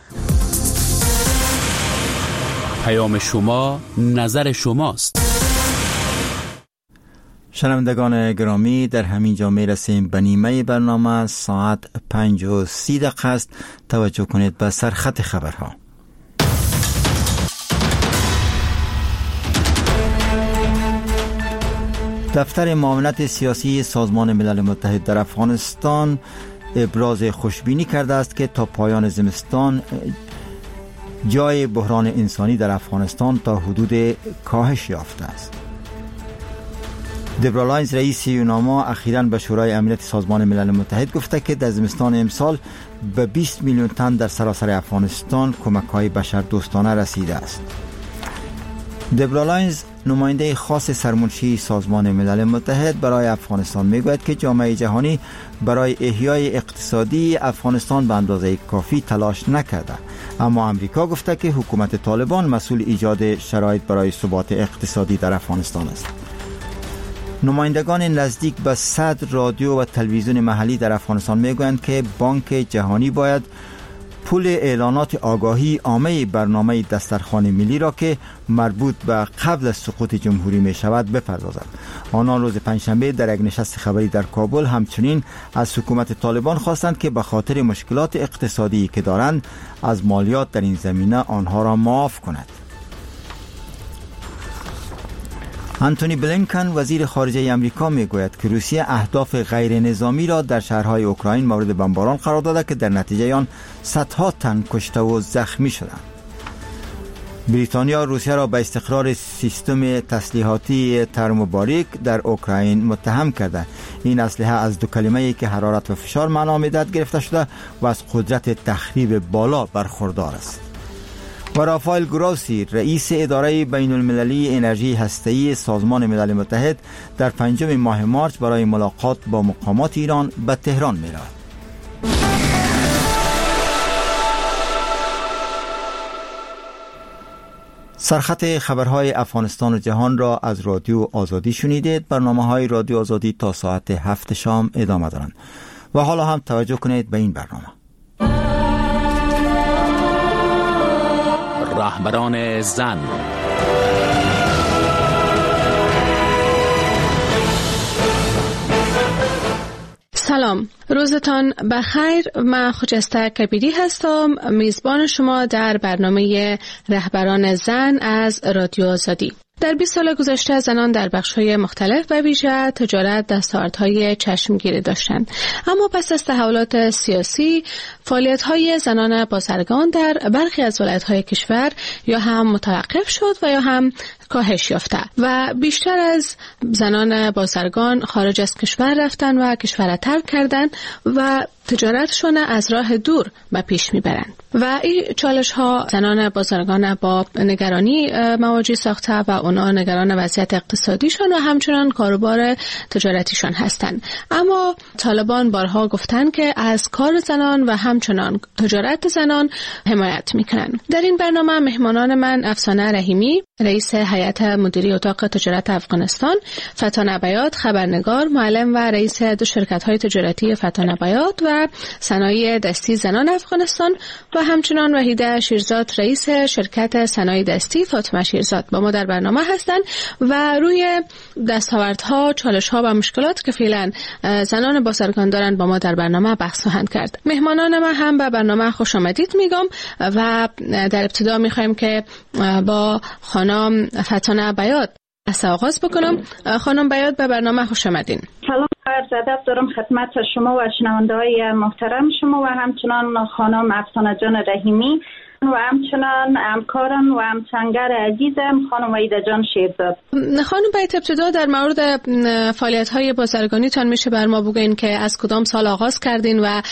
پیام شما نظر شماست. شنوندگان گرامی، در همین جا میرسیم به نیمه برنامه. ساعت پنج و سی دقیقه است. توجه کنید به سرخط خبرها. دفتر معاونت سیاسی سازمان ملل متحد در افغانستان ابراز خوشبینی کرده است که تا پایان زمستان جای بحران انسانی در افغانستان تا حدود کاهش یافته است. دبرا لاینز رئیس یوناما اخیراً به شورای امنیت سازمان ملل متحد گفته که در زمستان امسال به بیست میلیون تن در سراسر افغانستان کمک‌های بشردوستانه رسیده است. دبرا لاینز نماینده خاص سرمنشی سازمان ملل متحد برای افغانستان میگوید که جامعه جهانی برای احیای اقتصادی افغانستان به اندازه کافی تلاش نکرده، اما امریکا گفته که حکومت طالبان مسئول ایجاد شرایط برای ثبات اقتصادی در افغانستان است. نمایندگان نزدیک به صد رادیو و تلویزیون محلی در افغانستان میگویند که بانک جهانی باید پول اعلانات آگاهی عامه برنامه دسترخوان ملی را که مربوط به قبل از سقوط جمهوری می شود بپردازد. آنان روز پنجشنبه در یک نشست خبری در کابل همچنین از حکومت طالبان خواستند که به خاطر مشکلات اقتصادی که دارند از مالیات در این زمینه آنها را معاف کند. آنتونی بلینکن وزیر خارجه امریکا میگوید که روسیه اهداف غیر نظامی را در شهرهای اوکراین مورد بمباران قرار داده که در نتیجه آن صدها تن کشته و زخمی شدند. بریتانیا روسیه را به استقرار سیستم تسلیحاتی ترموباریک در اوکراین متهم کرده. این اسلحه از دو کلمه‌ای که حرارت و فشار معنا می‌دهد گرفته شده و از قدرت تخریب بالا برخوردار است. و رافائل گروسی رئیس اداره بین المللی انرژی هسته‌ای سازمان ملل متحد در پنجم ماه مارس برای ملاقات با مقامات ایران به تهران می‌رود. سرخط خبرهای افغانستان و جهان را از رادیو آزادی شنیدید. برنامه‌های رادیو آزادی تا ساعت هفت شام ادامه دارند. و حالا هم توجه کنید به این برنامه. رهبران زن. سلام، روزتان بخیر. من خجسته کبیری هستم، میزبان شما در برنامه رهبران زن از رادیو آزادی. در بیست سال گذشته زنان در بخش‌های مختلف و ویژه تجارت دستاوردهای چشمگیری داشتند، اما پس از تحولات سیاسی فعالیت‌های زنان بازرگان در برخی از ولایت‌های کشور یا هم متوقف شد و یا هم کاهش یافته و بیشتر از زنان بازرگان خارج از کشور رفتن و کشور را ترک کردند و تجارتشون از راه دور به پیش میبرند و این چالش ها زنان بازرگان با نگرانی مواجه ساخته و اونا نگران وضعیت اقتصادیشون و همچنان کاروبار تجارتیشون هستند. اما طالبان بارها گفتن که از کار زنان و همچنان تجارت زنان حمایت میکنن. در این برنامه مهمانان من افسانه رحیمی رئیس هیئت مدیره اتاق تجارت افغانستان، فتانه بیات خبرنگار، معلم و رئیس دو شرکت‌های تجارتی فتانه بیات و صنایع دستی زنان افغانستان و همچنان وحیده شیرزاد رئیس شرکت صنایع دستی فاطمه شیرزاد با ما در برنامه هستند و روی دستاوردها، چالش‌ها و مشکلات که فعلا زنان بازرگان دارند با ما در برنامه بحث خواهند کرد. مهمانان ما هم به برنامه خوش آمدید میگم و در ابتدا می‌خوایم که با خانم فتانه بیات از آغاز بکنم. خانم بیات به برنامه خوش آمدین. سلام، عرض ادب دارم خدمت شما و شنونده‌های محترم شما و همچنان خانم افسانه جان رحیمی و همچنان همکارم و همسنگر عزیزم خانم وحیده جان شیرزاد. خانم بیات، ابتدا در مورد فعالیت‌های بازرگانیتان میشه بر ما بگین که از کدام سال آغاز کردین و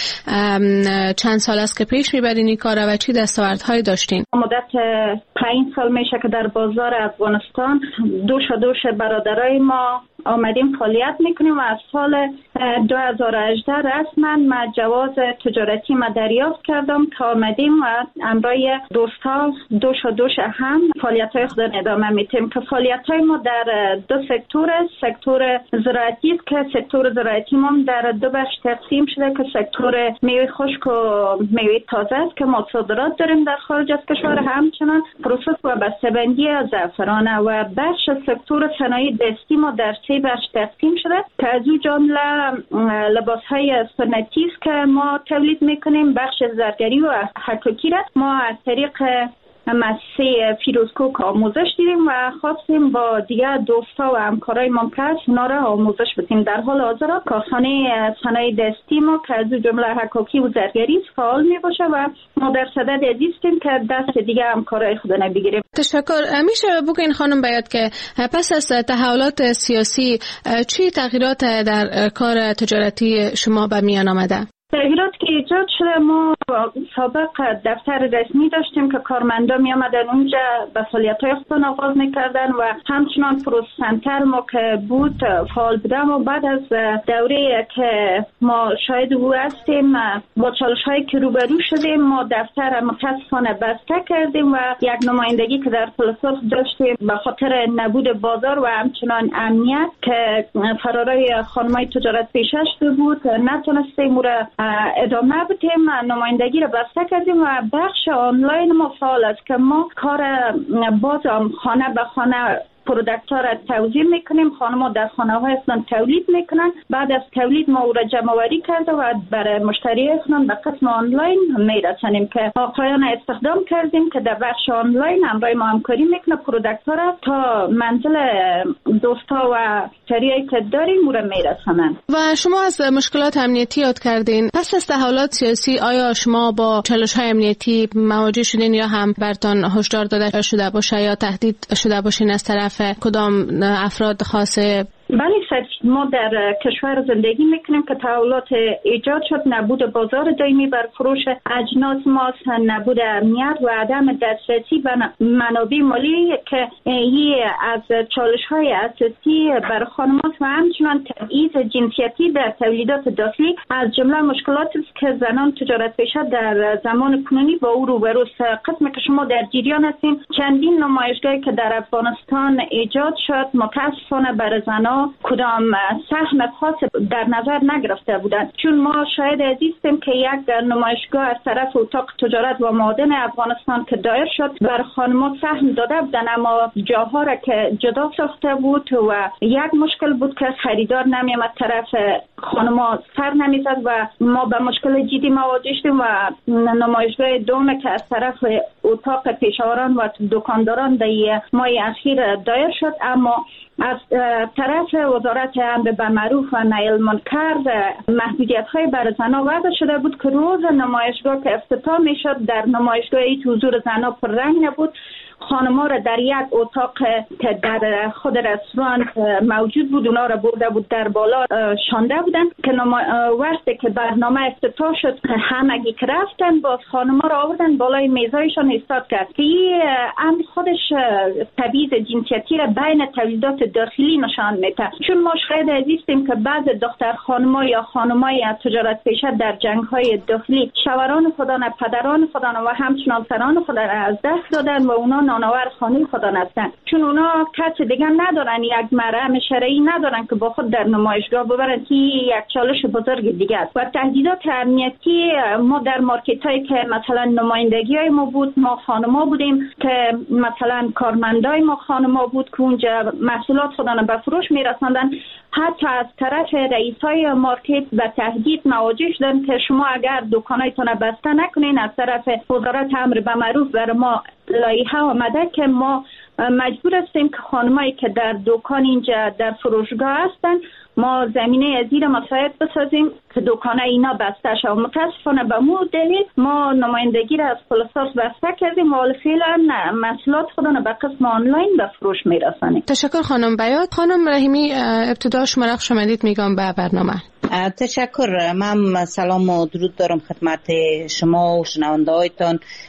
چند سال است که پیش میبرین این کار و چی دستاوردهایی داشتین؟ مدت پنج سال میشه که در بازار افغانستان دوش دوش برادرای ما آمدیم فعالیت میکنیم و از سال دو هزار و هجده رسما ما جواز تجارتی ما دریافت کردم تا آمدیم و امرای دوستا دوش و دوش هم فعالیت های خود ادامه میتیم که فعالیت های ما در دو سکتور سکتور زراعتی است که سکتور زراعتی ما در دو بخش تقسیم شده که سکتور میوه خشک و میوه تازه است که ما صادرات داریم در خارج از کشور، همچنان پروسس و بسته‌بندی زعفران و بخش سکتور صنایع دستی ما در سه بخش تقسیم شده که از او جمله لباس های سنتی است که ما تولید میکنیم. بخش زرگری و حکاکی را ما از طریق مؤسسه فیروزکوک آموزش دیدیم و خواستیم با دیگر دوستا و همکارای ممکن اونا را آموزش بدیم. در حال حاضر کارخانه صنایع دستی ما که از جمله حکاکی و زرگری فعال می باشه و ما در صدد ازیستیم که دست دیگر همکارای خود نبگیریم. تشکر. میشه بگین خانم بیاد که پس از تحولات سیاسی چی تغییرات در کار تجارتی شما به میان آمده؟ تغییرات که ایجاد شده، ما سابق دفتر رسمی داشتیم که کارمندا می آمدن اونجا به فعالیت‌های خودشون آغاز می‌کردن و همچنان پروسس سنتر ما که بود فعال بودم و بعد از دوره که ما شاهد او هستیم با چالش‌هایی که روبرو شدیم ما دفتر متأسفانه بسته کردیم و یک نمایندگی که در فلسطین داشتیم به خاطر نبود بازار و همچنان امنیت که فرارای خانم‌های تجارت پیشه شده بود نتونستیم او را ادامه بدیم. نمایندگی را بسته کردیم و بخش آنلاین ما فعال است که ما کار باز خانه به خانه پرودکت ها را توزیع میکنیم. خانم‌ها در خانه های اصلا تولید میکنن، بعد از تولید ما او را جمع آوری کرده و برای مشتری اصلا به قسم آنلاین میرسانیم که آقایان استخدام کردیم که در بخش آنلاین همراه ما همکاری میکنه پرودکت ها را تا منزل دوستا و مشتریایی که داریم او را میرسانن. و شما از مشکلات امنیتی یاد کردین. پس از تحولات سیاسی آیا شما با چالش های امنیتی مواجه شدین یا هم برتان هشدار داده شده باشه یا تهدید شده باشین از طرف کدام افراد خاصه؟ بله سر ما در کشور زندگی میکنیم که تحولات ایجاد شد، نبود بازار دائمی بر فروش اجناس ماست، نبود امنیت و عدم دسترسی به منابع مالی که این از چالش های اساسی بر خانم‌ها و همچنان تبعیض جنسیتی در تولیدات داخلی از جمله مشکلاتی است که زنان تجارت پیشه در زمان کنونی با او روبروست. قسمی که شما در جریان هستین چندین نمایشگاهی که در افغانستان ایجاد شد متاسفانه بر زنان کدام سهم خاص در نظر نگرفته بودند، چون ما شاهد عزیزیم که یک نمایشگاه از طرف اتاق تجارت و معادن افغانستان که دایر شد بر خانم‌ها سهم داده بودند اما جاها را که جدا ساخته بود و یک مشکل بود که خریدار نمی‌آمد طرف خانم‌ها سر نمی‌زد و ما به مشکل جدی مواجه شدیم و نمایشگاه دوم که از طرف اتاق پیشاوران و دکانداران در ماه اخیر دایر شد اما از طرف وزارت امر بالمعروف و نهی عن المنکر محدودیت‌های بر زنان وضع شده بود که روز نمایشگاه که افتتاح می‌شد در نمایشگاهی حضور زنان پررنگ نبود. خانم‌ها را در یک اتاق که در خود رستوران موجود بود اونا را برده بود در بالا شانده بودن که وقتی که برنامه افتتاح شد همگی که رفتن باز خانم‌ها را آوردن بالای میزایشان ایستاد کرد که این امر خودش تبعیض جنسیتی را بین تولیدات داخلی نشان میده، چون ما شاهد عزیزیم که بعض دختر خانم‌ها یا خانم‌های تجارت پیشه در جنگ‌های داخلی شوهران خودان، پدران خودان و همچنان سران خودان از دست دادن و اونا نانآور خانه خودان هستند، چون اونا کس دیگه ندارن، یک مرهم شرعی ندارن که با خود در نمایشگاه ببرن که یک چالش بزرگ دیگه است. و تهدیدات امنیتی ما در مارکت هایی که مثلا نمایندگی های ما بود ما خانما بودیم که مثلا کارمندای ما خانما بود که اونجا محصولات خودان به فروش میرساندن، حتی از طرف رئیسای مارکت به تهدید مواجه شدن که شما اگر دکانایتون بسته نکنین از طرف وزارت امر بالمعروف بر ما لایحه آمده که ما مجبور هستیم که خانمایی که در دکان اینجا در فروشگاه هستن ما زمینه زیر مساعد بسازیم که دکانه اینا بسته شد. متاسفانه به مو دلیل ما نمایندگی را از پلساس بسته کردیم و حال فعلا محصولات خودان به قسم آنلاین به فروش میرسانیم. تشکر خانم بیات. خانم رحیمی ابتدا شما را خوش آمدید میگم به برنامه. تشکر. من سلام و درود دارم خدمت شما و شنونده هایتان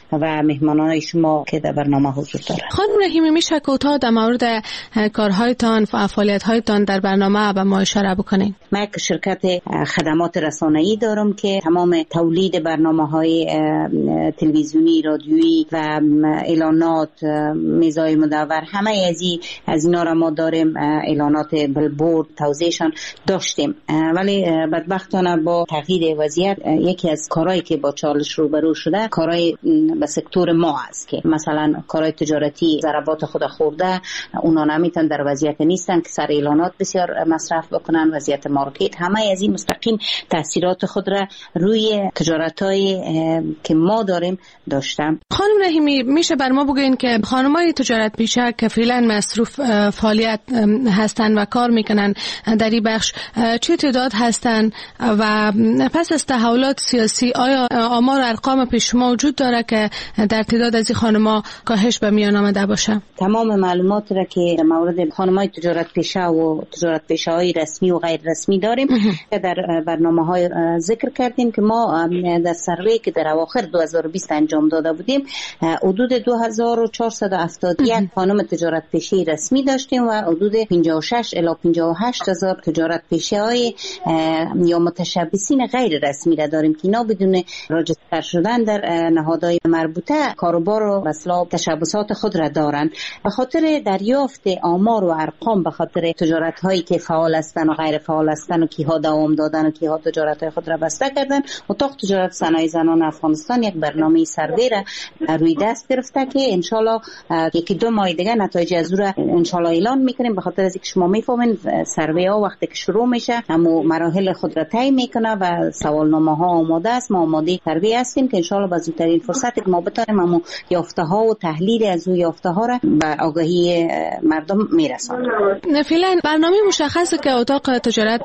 و مهمانان شما که در برنامه حضور دارند. خانم رحیمی، میشه کوتاه در مورد کارهایتان و فعالیت‌هایتان در برنامه به ما اشاره بکنید؟ ما یک شرکت خدمات رسانه‌ای دارم که تمام تولید برنامه‌های تلویزیونی، رادیویی و اعلانات، میزای مدور، همه از این از اینا را ما داریم. اعلانات بلبورد، توزیعشان داشتیم، ولی بدبختانه با تغییر وضعیت یکی از کارهایی که با چالش روبرو شده کارهای به سکتور ما است که مثلا کارهای تجارتی ضربات خود خورده، اونا نمیتونن در وضعیت نیستن که سر اعلانات بسیار مصرف بکنن، وضعیت مارکت، همه از این مستقیم تاثیرات خود را روی تجارت‌های که ما داریم داشتم. خانم رحیمی، میشه بر ما بگوین که خانم‌های تجارت پیشه که فعلا مصروف فعالیت هستن و کار میکنن در این بخش چه تعداد هستن و پس از تحولات سیاسی آیا آمار و ارقام پیش شما وجود داره که در تعداد از این خانم‌ها کاهش به میان آمده باشه؟ تمام معلومات را که در مورد خانم‌های تجارت پیشه و تجارت پیشه‌های رسمی و غیر رسمی داریم که در برنامه‌های ذکر کردیم که ما در سروی که در اواخر دو هزار و بیست انجام داده بودیم حدود دو هزار و چهارصد و هفتاد و یک خانم تجارت پیشه رسمی داشتیم و حدود پنجاه و شش الی پنجاه و هشت هزار تجارت پیشه‌های یا متشبثین غیر رسمی را داریم که اینا بدون راجستر شدن در نهادهای مربوطه کاروبار و اصلا تشبثات خود را دارند. به خاطر دریافت آمار و ارقام، به خاطر تجارت هایی که فعال هستند و غیر فعال هستند و کیها دوام دادن و کیها تجارت های خود را بسته کردن، اتاق تجارت صنایع زنان افغانستان یک برنامه سروی را روی دست گرفته که انشالله یکی دو ماه دیگه نتایج از او را انشالله اعلان میکنیم. به خاطر از اینکه شما میفهمین سروی ها وقتی که شروع میشه همو مراحل خود را طی میکنه و سوالنامه ها آماده است. ما آماده سروی هستیم که انشالله با زودترین فرصت که ما بتونیم همو یافته ها و تحلیل از او یافته ها را به آگاهی مردم میرسانیم. فعلا برنامه مشخصه که اتاق تجارت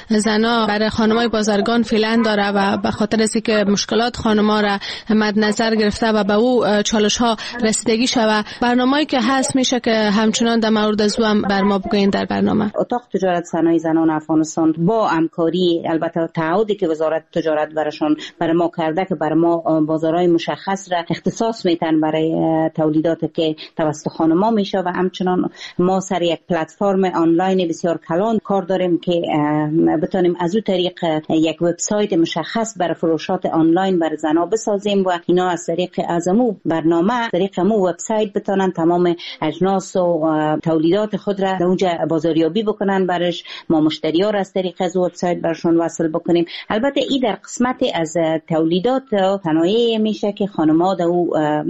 زنا برای خانمای بازرگان فعلا داره و به خاطر از اینکه مشکلات خانما را مد نظر گرفته و به او چالش ها رسیدگی شوه، برنامه‌ای که هست میشه که همچنان در مورد از او هم بر ما بگوین در برنامه. اتاق تجارت صنایع زنان افغانستان با همکاری البته تعهدی که وزارت تجارت براشون برای ما کرده که برای ما بازارهای مشخص را اختصاص میتن برای تولیدات که توسط خانما میشه و همچنان ما سر یک پلتفرم آنلاین بسیار کلان کار داریم که بتونیم از اون طریق یک وبسایت مشخص برای فروشات آنلاین برای زنا بسازیم و اینا از طریق ازمو برنامه از طریق مو وبسایت بتونن تمام اجناس و تولیدات خود را در اونجا بازاریابی بکنن، برش ما مشتری‌ها را از طریق از وبسایت برشون وصل بکنیم. البته این در قسمت از تولیدات صنایع میشه که خانم‌ها در او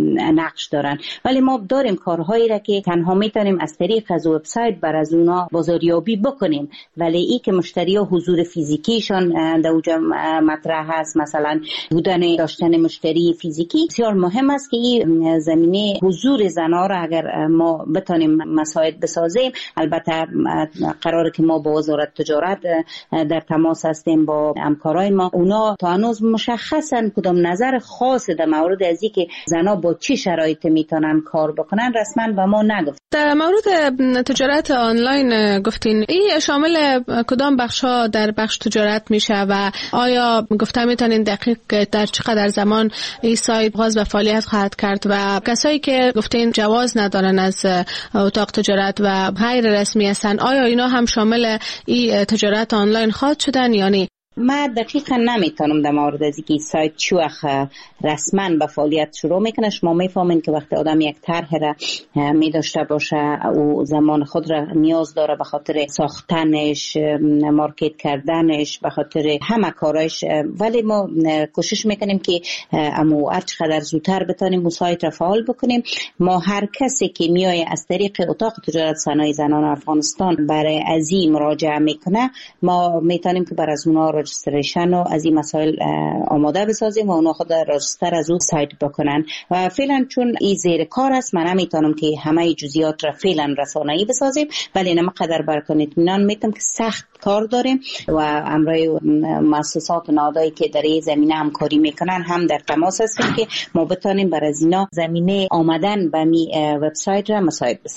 نقش دارن، ولی ما داریم کارهایی را که تنها میتونیم از طریق از وبسایت بر از اونا بازاریابی بکنیم، ولی این که مشتری‌ها حضور فیزیکیشان در اونجا مطرح هست، مثلا بودن داشتن مشتری فیزیکی بسیار مهم است که این زمینه حضور زنها را اگر ما بتونیم مساعد بسازیم. البته قراره که ما با وزارت تجارت در تماس هستیم با همکارای ما، اونا تا هنوز مشخصا کدام نظر خاص در مورد از اینکه زنها با چه شرایطی میتونن کار بکنن رسما به ما نگفت. در مورد تجارت آنلاین گفتین، این شامل کدام بخش‌ها در بخش تجارت میشه و آیا گفته میتونین دقیق در چقدر زمان این سایت باز به فعالیت خواهد کرد و کسایی که گفتین جواز ندارن از اتاق تجارت و غیر رسمی هستن آیا اینا هم شامل این تجارت آنلاین خواهد شدن یا نه؟ ما دقیقا نمیتونم در مورد از اینکه سایت چه وقت رسما به فعالیت شروع میکنه. شما میفهمین که وقتی آدم یک طرح را می داشته باشه او زمان خود را نیاز داره به خاطر ساختنش، مارکت کردنش، به خاطر همه کارش، ولی ما کوشش میکنیم که امو هر چقدر زودتر بتونیم اون سایت را فعال بکنیم. ما هر کسی که میای از طریق اتاق تجارت صنایع زنان افغانستان برای ازی مراجعه میکنه ما میتونیم که بر از اونها راجستریشن و از این مسائل آماده بسازیم و اونا خود راجستر از اون سایت بکنن و فعلا چون این زیر کار است من نمیتونم که همه جزئیات را فعلا رسانه‌ای بسازیم، ولی نمقدر براتون اطمینان میتونم که سخت کار داریم و امرای مؤسسات و نهادهایی که در این زمینه همکاری میکنن هم در تماس هستیم که ما بتونیم برای اینا زمینه آمدن به می وبسایت را مساعد بسازیم.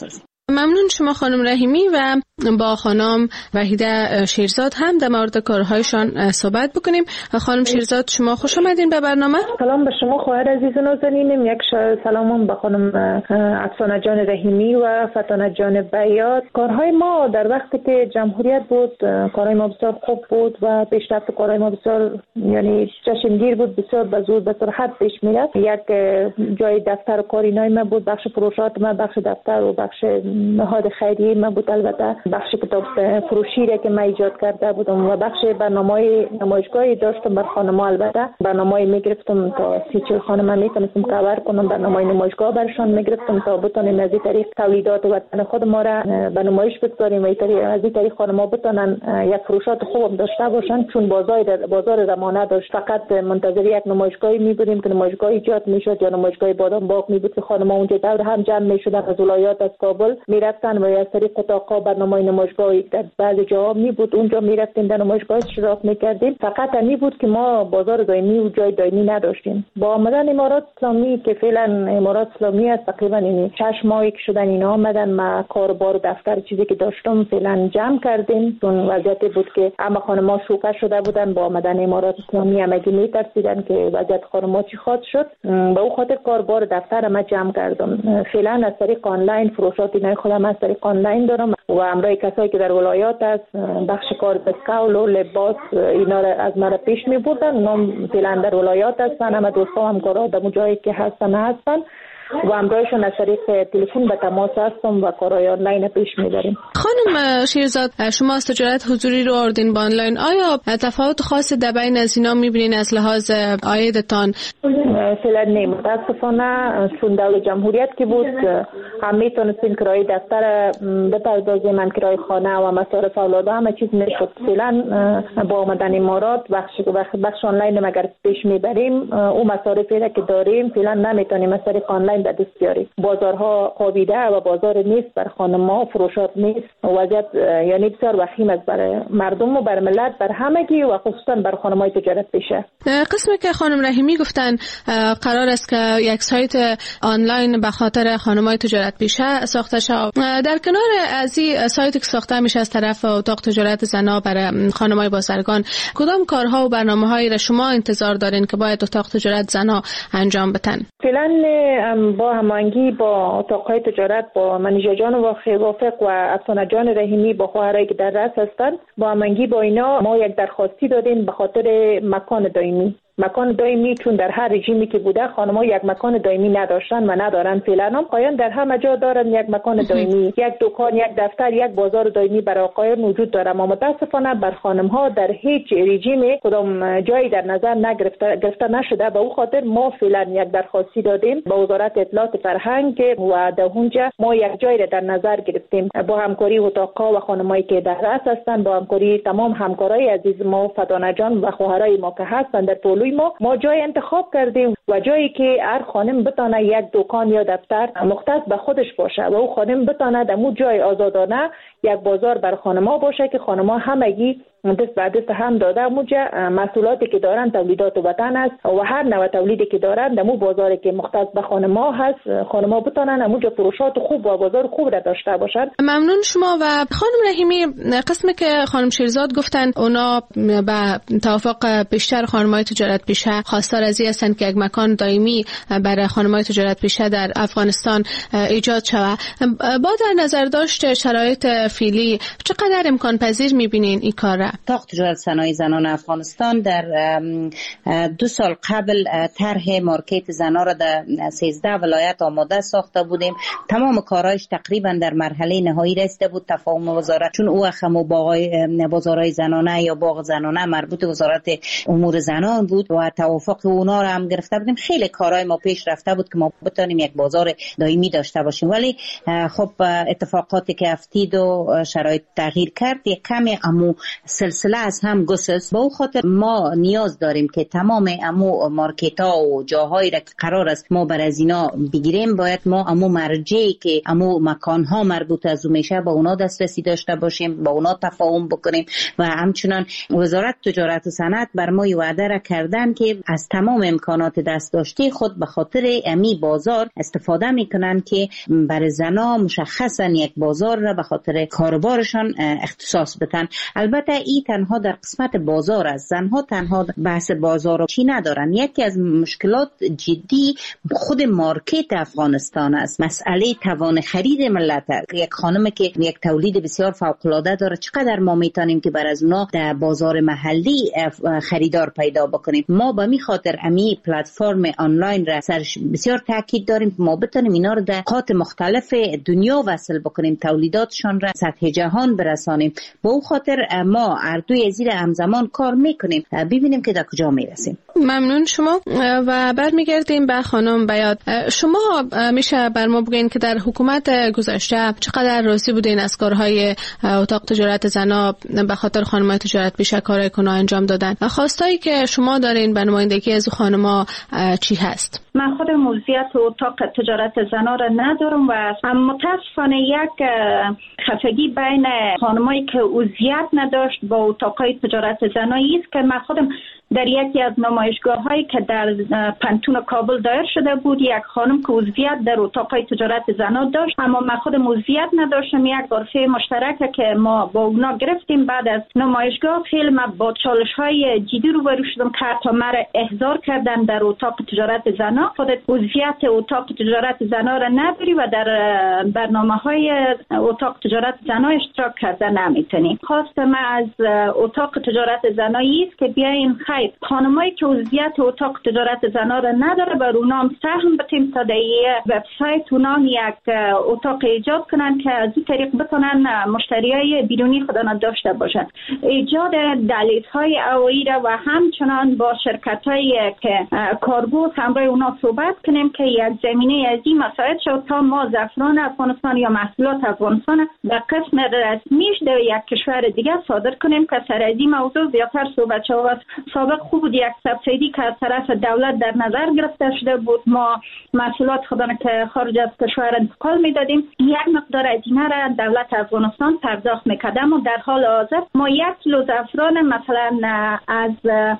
ممنون شما خانم رحیمی و با خانم وحیده شیرزاد هم در مورد کارهایشان صحبت بکنیم. خانم شیرزاد شما خوش آمدین به برنامه. سلام به شما خواهر عزیز و نازنینم. یک سلام به خانم افسانه جان رحیمی و فتانه جان بیات. کارهای ما در وقتی که جمهوریت بود کارهای ما بسیار خوب بود و پیشرفت کارهای ما بسیار یعنی چشمگیر بود، بسیار به زور به سرعت پیش میرفت. یک جای دفتر و کارینای ما بود، بخش فروشات ما، بخش دفتر و بخش نهاد خیریه ما بود، البته بخش کتاب فروشی را که ما ایجاد کرده بودم و بخش برنامه‌های نمایشگاهی داشتم بر خانم‌ها. البته برنامه‌ای میگرفتم تا سی چهل خانم میتونستم کاور کنم، برنامه‌های نمایشگاه برشان میگرفتم تا بتونیم از این طریق تولیدات وطن خود ما را به نمایش بگذاریم و از این طریق خانم‌ها بتونن یک فروشات خوب داشته باشن، چون بازار بازار زمانه داشت. فقط منتظر یک نمایشگاهی می بودیم که نمایشگاه ایجاد میشد یا نمایشگاه بادام باغ می بود که خانم‌ها اونجا دور هم جمع میشدن، از ولایات از کابل میرفتن و از طریق اتاقا برنامه نمایشگاهی در بعضی جاها می بود اونجا میرفتیم در نمایشگاه اشتراک میکردیم. فقط می بود که ما بازار دائمی و جای دائمی نداشتیم. با آمدن امارات اسلامی که فعلا امارات اسلامی است تقریبا این شش ماهی که شدن اینا آمدن، ما کاربار دفتر چیزی که داشتم فعلا جمع کردیم، چون وضعیت بود که اما خانم‌ها شوکه شده بودن. با آمدن امارات اسلامی همگی میترسیدن که وضعیت خانم‌ها چی خواهد شد. به او خاطر کاربار دفتر ما جمع کردم. فعلا از طریق آنلاین فروشات اینای خودم از طریق آنلاین دارم و همراه کسایی که در ولایات است بخش کار بسکول و لباس اینا را از مرا پیش می بردن. اونا فعلا در ولایات هستن، همه دوستا هم کارا در جایی که هستن هستن و همراهشون از طریق تلفن به تماس هستم و کارهای آنلاین پیش میبریم. خانم شیرزاد شما از تجارت حضوری رو آوردین با آنلاین، آیا تفاوت خاصی در بین از اینا میبینین از لحاظ عایدتان؟ فعلا نه، متاسفانه چون دور جمهوریت که بود هم میتونستیم کرایه دفتر بپردازیم، هم کرایه خانه و مصارف اولاد همه چیز میشد. فعلا با آمدن امارات بخش بخش آنلاین مگر پیش میبریم، اون مصارفی را که داریم فعلا نمیتونیم از طریق آنلاین به دست بیاریم. بازارها خوابیده و بازار نیست بر خانم‌ها، فروشات نیست. وضعیت یعنی بسیار وخیم است برای مردم و بر ملت، بر همگی و خصوصا بر خانم‌های تجارت پیشه. قسمی که خانم رحیمی گفتن قرار است که یک سایت آنلاین به خاطر خانم‌های تجارت پیشه ساخته شود. در کنار از این سایتی که ساخته میشه از طرف اتاق تجارت زنا برای خانم‌های بازرگان، کدام کارها و برنامه‌هایی را شما انتظار دارین که باید اتاق تجارت زنا انجام بدن؟ فعلا با هماهنگی با اتاق‌های تجارت با منیژه جان وافق و افسانه جان رحیمی با خواهرایی که در رأس هستند، با هماهنگی با اینا ما یک درخواستی دادیم به خاطر مکان دائمی. مکان دائمی چون در هر رژیمی که بوده خانم‌ها یک مکان دائمی نداشتن و ندارن، فعلا هم آقایان در همه جا دارن یک مکان دائمی، یک دکان، یک دفتر، یک بازار دائمی برای آقایان وجود داره. اما متاسفانه بر خانم‌ها در هیچ رژیم کدام جایی در نظر نگرفته گرفته نشده. به او خاطر ما فعلا یک درخواستی دادیم به وزارت اطلاعات فرهنگ و در اونجا ما یک جایی را در نظر گرفتیم با همکاری اتاق‌ها و خانمایی که در رأس هستند، با همکاری تمام همکارای عزیز ما فتانه جان و خواهرای ما که هستند در پولوی ما ما جای انتخاب کردیم و جایی که هر خانم بتونه یک دکان یا دفتر مختص به خودش باشه و او خانم بتونه در اون جای آزادانه یک بازار بر خانم‌ها باشه که خانم‌ها همگی دست به دست هم داده اونجا محصولاتی که دارن تولیدات وطن است و هر نوع تولیدی که دارن در اون بازاری که مختص به خانم‌ها هست خانم‌ها بتونن اونجا فروشات خوب و بازار خوب را داشته باشن. ممنون شما. و خانم رحیمی قسمی که خانم شیرزاد گفتن اونا به توافق بیشتر خانم‌های تجارت پیشه خواستار از این هستند که یک مکان دائمی برای خانم‌های تجارت پیشه در افغانستان ایجاد شود. با در نظر داشت شرایط فعلی چقدر امکان پذیر می‌بینین این کار؟ اتاق تجارت صنایع زنان افغانستان در دو سال قبل طرح مارکت زنا را در سیزده ولایت آماده ساخته بودیم. تمام کارهایش تقریبا در مرحله نهایی رسیده بود. تفاهم وزارت چون او خمو باغای بازارهای زنانه یا باغ زنانه مربوط وزارت امور زنان بود و توافق اونا را هم گرفته بودیم. خیلی کارهای ما پیش رفته بود که ما بتونیم یک بازار دائمی داشته باشیم، ولی خب اتفاقاتی که افتید و شرایط تغییر کرد یک کمی امو سلسله از هم گسست. با او خاطر ما نیاز داریم که تمام امو مارکت ها و جاهایی را که قرار است ما بر از اینا بگیریم باید ما امو مرجعی که امو مکان ها مربوط از او میشه با اونا دسترسی داشته باشیم، با اونا تفاهم بکنیم و همچنان وزارت تجارت و صنعت بر ما وعده را کرده بودن که از تمام امکانات دست داشته خود به خاطر امی بازار استفاده میکنن که برای زنا مشخصا یک بازار را به خاطر کاروبارشان اختصاص بدن. البته این تنها در قسمت بازار است. زنها تنها بحث بازار چی ندارن. یکی از مشکلات جدی خود مارکت افغانستان است. مسئله توان خرید ملت است. یک خانم که یک تولید بسیار فوق العاده داره، چقدر ما میتونیم که بر از اونا در بازار محلی خریدار پیدا بکنیم؟ ما به می خاطر امی پلتفرم آنلاین را سرش بسیار تاکید داریم که ما بتونیم اینا رو در نقاط مختلف دنیا وصل بکنیم، تولیداتشان را سطح جهان برسانیم. با او خاطر ما هر دوی زیر همزمان کار میکنیم، ببینیم که در کجا میرسیم. ممنون شما. و برمیگردیم به خانم بیات. شما میشه بر ما بگین که در حکومت گذشته چقدر راضی بودین از کارهای اتاق تجارت زنا به خاطر خانم‌های تجارت پیشه کارهای کنه انجام دادن؟ خواستایی که شما دارین به نمایندگی از خانم‌ها چی هست؟ من خود موضوعیت اتاق تجارت زنا را ندارم و متاسفانه یک خفگی بین خانمایی که عضویت نداشت با اتاقهای تجارت زنایی است که من خودم در یکی از نمایشگاه هایی که در پنتون کابل دایر شده بود، یک خانم که عضویت در اتاقهای تجارت زنا داشت، اما من خودم عضویت نداشتم. یک غرفه مشترکه که ما با اونا گرفتیم. بعد از نمایشگاه خیلی من با چالش های جدی روبرو شدم که حتی مرا احضار کردن در اتاق تجارت زنا. خودت عضویت اتاق تجارت زنا را نداری و در برنامه های اتاق تجارت زنا اشتراک کرده نمیتونی. خواست من از اتاق تجارت زنایی است که بیاین خانمایی که عضویت اتاق تجارت زنا را نداره بر اونا هم سهم بدیم تا در وبسایت اونا یک اتاق ایجاد کنن که از این طریق بتونن مشتریای بیرونی خودنا داشته باشن. ایجاد دهلیزهای هوایی را و همچنان با شرکتایی که کارگو همراه اونا صحبت کنیم که یک زمینه از این مسائل شد تا ما زعفران افغانستان یا محصولات افغانستان به قسم رسمیش در یک کشور دیگه صادر کنیم که سر از این موضوع زیادتر صحبت شود. سابق خوب بود یک سبسیدی که از طرف دولت در نظر گرفته شده بود، ما محصولات خودنا که خارج از کشور انتقال میدادیم، یک مقدار از اینها را دولت افغانستان پرداخت میکرد. اما در حال حاضر ما یک کیلو زعفران مثلا از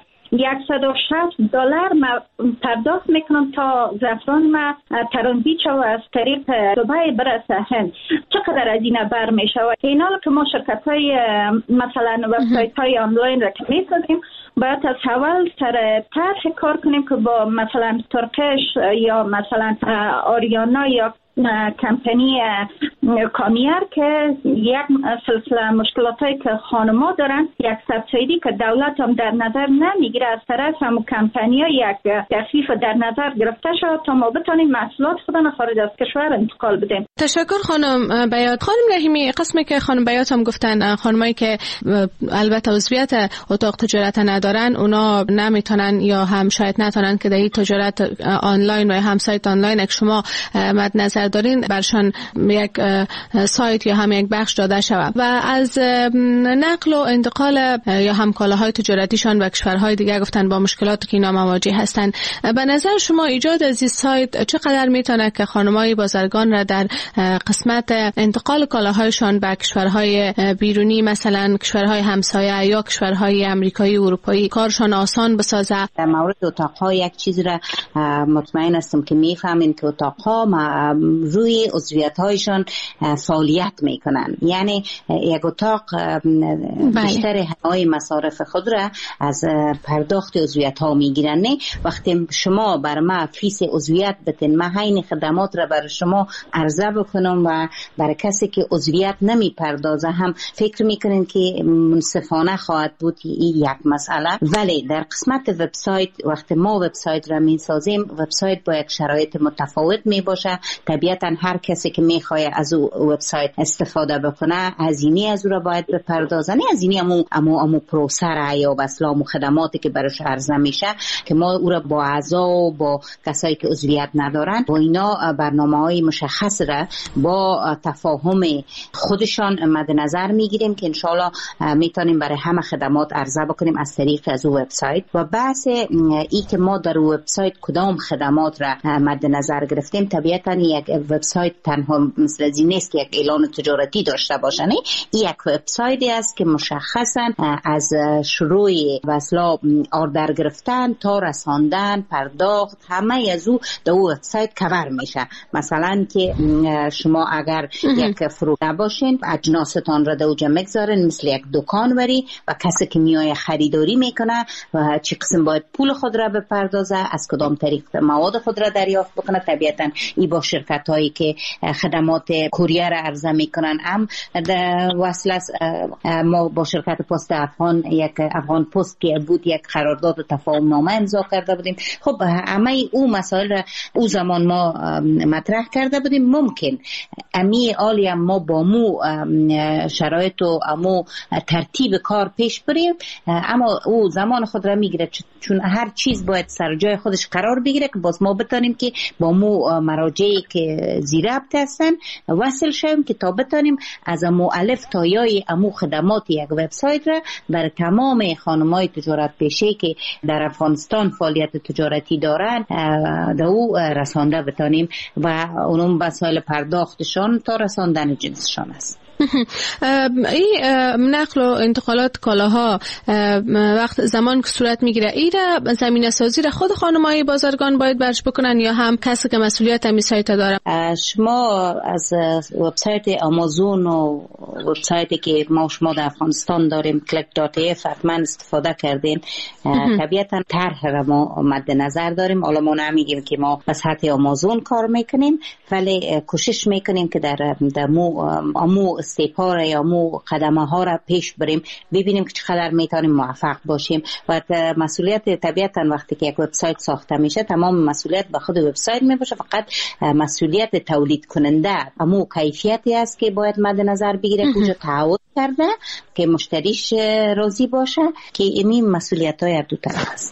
صد و شصت دلار ما پرداخت میکنم تا زعفران ما ترانزیت شود از طریق دبی برسه هند. چقدر از اینا بر میشه؟ اینا که ما شرکت های مثلا وبسایت های آنلاین را که میسازیم باید از اول سر طرح کار کنیم که با مثلا ترکش یا مثلا آریانا یا کمپانی کامیر که یک سلسله مشکلاتی که خانم‌ها دارن، یک سبسیدی که دولت هم در نظر نمیگیره از طرف هم کمپانی ها یک تخفیف در نظر گرفته شد تا ما بتونیم محصولات خودنا خارج از کشور انتقال بدیم. تشکر خانم بیات. خانم رحیمی، قسمی که خانم بیات هم گفتن خانمایی که البته عضویت اتاق تجارت ندارن اونا نمیتونن یا هم شاید نتونن که در این تجارت آنلاین و هم سایت آنلاین که شما مد نظر دارین برشان یک سایت یا هم یک بخش داده شود و از نقل و انتقال یا هم کالاهای تجارتیشان به کشورهای دیگر گفتن با مشکلاتی که اینا مواجه هستند. به نظر شما ایجاد از این سایت چقدر میتونه که خانمای بازرگان را در قسمت انتقال کالاهایشان به کشورهای بیرونی مثلا کشورهای همسایه یا کشورهای امریکایی و اروپایی کارشان آسان بسازه؟ در مورد اتاقها یک چیز را مطمئن هستم که میفهمین که اتاقها روی عضویت‌هایشان فعالیت میکنن. یعنی یک اتاق بیشتر همه مصارف خود را از پرداخت عضویت‌ها میگیرن. نه وقتی شما بر ما فیس عضویت بدین، ما همین خدمات را بر شما عرضه بکنم و برای کسی که عضویت نمیپردازه هم فکر میکنین که منصفانه خواهد بود. این یک مسئله. ولی در قسمت وبسایت وقتی ما وبسایت را میسازیم، وبسایت با یک شرایط متفاوت میباشه. طبیعتا هر کسی که میخواد از او وبسایت استفاده بکنه هزینه از او را باید بپردازه. نه هزینه امو امو امو پروسر یا اسلام و خدماتی که براش عرضه میشه که ما او را با اعضا و با کسایی که عضویت ندارن با اینا برنامه‌های مشخص را با تفاهم خودشان مد نظر میگیریم که انشالله میتونیم برای همه خدمات عرضه بکنیم از طریق از وبسایت. و بحث ای که ما در وبسایت کدام خدمات را مد نظر گرفتیم، طبیعتا یک وبسایت تنها مثل چیزی نیست که یک اعلان تجارتی داشته باشن. یک وبسایتی است که مشخصا از شروع وصلا آردر گرفتن تا رساندن پرداخت همه از او در او وبسایت کور میشه. مثلا که شما اگر یک فروشنده باشین اجناستان را در اوجا میگذارن مثل یک دکان بری و کسی که میای خریداری میکنه و چه قسم باید پول خود را بپردازه، از کدام طریق مواد خود را دریافت بکنه. طبیعتا این با شرکت هایی که خدمات کوریر عرضه میکنن هم وصل ما با شرکت پست افغان یک افغان پست که بود یک قرارداد و تفاهم نامه امضا کرده بودیم. خب همه او مسائل را او زمان ما مطرح کرده بودیم. ممکن امی آلی ما با مو شرایط و امو ترتیب کار پیش بریم، اما او زمان خود را میگیره چون هر چیز باید سر جای خودش قرار بگیره که باز ما بتانیم که با مو مراجعی که زیربط هستن وصل شویم که تا بتانیم از امو الف تا یای امو خدمات یک وبسایت را بر تمام خانم‌های تجارت پیشه که در افغانستان فعالیت تجارتی دارن در او رسانده بتانیم و اونم مسائل پرداختشان تا رساندن جنسشان است. این نقل و انتقالات کالاها وقت زمان که صورت میگیره ای را زمینه سازی را خود خانم‌های بازرگان باید برش بکنن یا هم کسی که مسئولیت امی سایت داره؟ شما از وبسایت آمازون و وبسایتی که ما شما در افغانستان داریم کلیک دات ای اف حتما استفاده کردین. طبیعتا طرح را ما مد نظر داریم. حالا ما نمیگیم که ما به سطح آمازون کار میکنیم، ولی کوشش میکنیم که در مو امو استیپار یا مو قدمه ها را پیش بریم، ببینیم که چقدر میتونیم موفق باشیم. و مسئولیت طبیعتا وقتی که یک وبسایت ساخته میشه تمام مسئولیت به خود وبسایت میباشه، فقط مسئولیت تولید کننده امو کیفیتی است که باید مد نظر بگیره کجا تعهد کرده که مشتریش راضی باشه، که این مسئولیت های دو طرف است.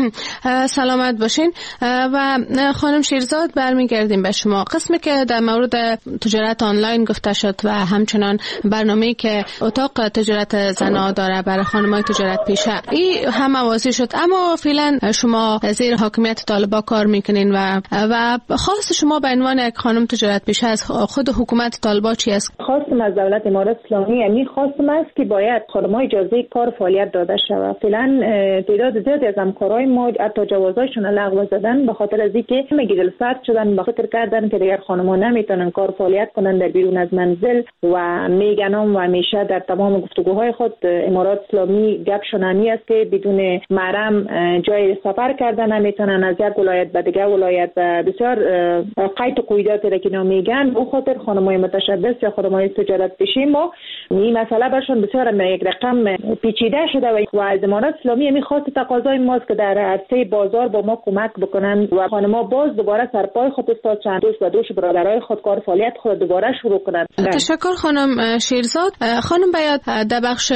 سلامت باشین. و خانم شیرزاد برمیگردیم به شما. قسمی که در مورد تجارت آنلاین گفته شد و همچنان برنامه‌ای که اتاق تجارت زن‌ها داره برای خانم‌های تجارت پیشه این هم موازی شد، اما فعلا شما زیر حاکمیت طالبا کار میکنین و و خاص شما به عنوان یک خانم تجارت پیشه از خود حکومت طالبا چی است؟ خواستم از دولت امارات اسلامی یعنی خواستم است که باید خانم‌ها اجازه کار فعالیت داده شود. فعلا تعداد زیادی از همکارای ما حتی جوازایشون لغو زدن به خاطر از اینکه میگه دلسرد شدن، به خاطر کردن که دیگر خانم‌ها نمیتونن کار فعالیت کنن در بیرون از منزل و میگن و همیشه در تمام گفتگوهای خود امارات اسلامی گپشون همی است که بدون محرم جای سفر کردن نمیتونن از یک ولایت به دیگر ولایت. بسیار قید و قیوداتی را که میگن به خاطر خانم‌های متشبث یا خانم‌های تجارت پیشه ما این مسئله برشون بسیار یک رقم پیچیده شده و از امارات اسلامی میخواست تقاضای ماست که در عرصه بازار با ما کمک بکنن و خانم‌ها باز دوباره سرپای خود استاد چند دوست و دوش برادرای خود کار فعالیت خود دوباره شروع کنند. تشکر خانم شیرزاد. خانم باید در بخش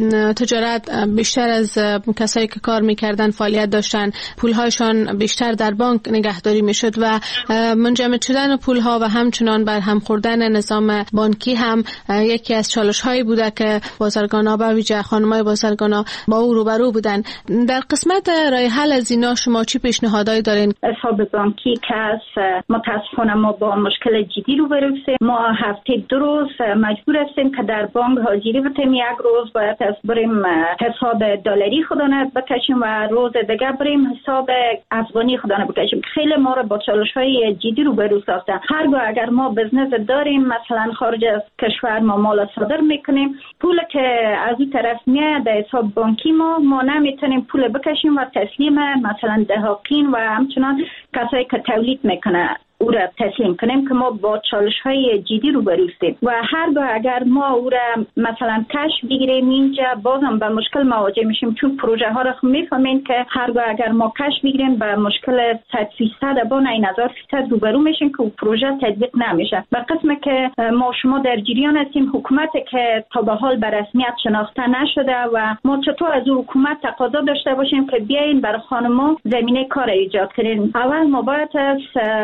تجارت بیشتر از کسایی که کار میکردن فعالیت داشتن، پولهایشان بیشتر در بانک نگهداری میشد و منجمد شدن پولها و همچنان بر هم خوردن نظام بانکی هم یکی از چالش‌هایی بوده که بازرگان‌ها به ویژه خانم‌های بازرگان‌ها با او روبرو بودن. در قسمت راه حل از اینا شما چی پیشنهادایی دارین؟ حساب بانکی که متاسفانه ما با مشکل جدی روبرو هستیم. ما هفته دو روز مجبور هستیم که در بانک حاضری بتیم، یک روز باید بریم حساب دلاری خودانه بکشیم و روز دیگه بریم حساب افغانی خودانه بکشیم. خیلی ما را با چالش‌های جدی روبرو ساختن. هرگاه اگر ما بزنس داریم مثلا خارج از کشور ما مال صادر میکنیم، پول که از این طرف میاد در حساب بانکی ما ما نمیتونیم پول بکشیم و تسلیم مثلا دهاقین و همچنان کسایی که تولید میکنه او را تسلیم کنیم که ما با چالش های جدی روبرو هستیم و هرگاه اگر ما او را مثلا کش بگیریم اینجا بازم به مشکل مواجه میشیم، چون پروژه ها را میفهمین که هرگاه اگر ما کش بگیریم به مشکل صد فیصد با نه هزار فیصد روبرو میشیم که پروژه تطبیق نمیشه. به قسم که ما شما در جریان هستیم حکومت که تا به حال به رسمیت شناخته نشده و ما چطور از او حکومت تقاضا داشته باشیم که بیاین برای خانم‌ها زمینه کار ایجاد کنین. اول ما باید از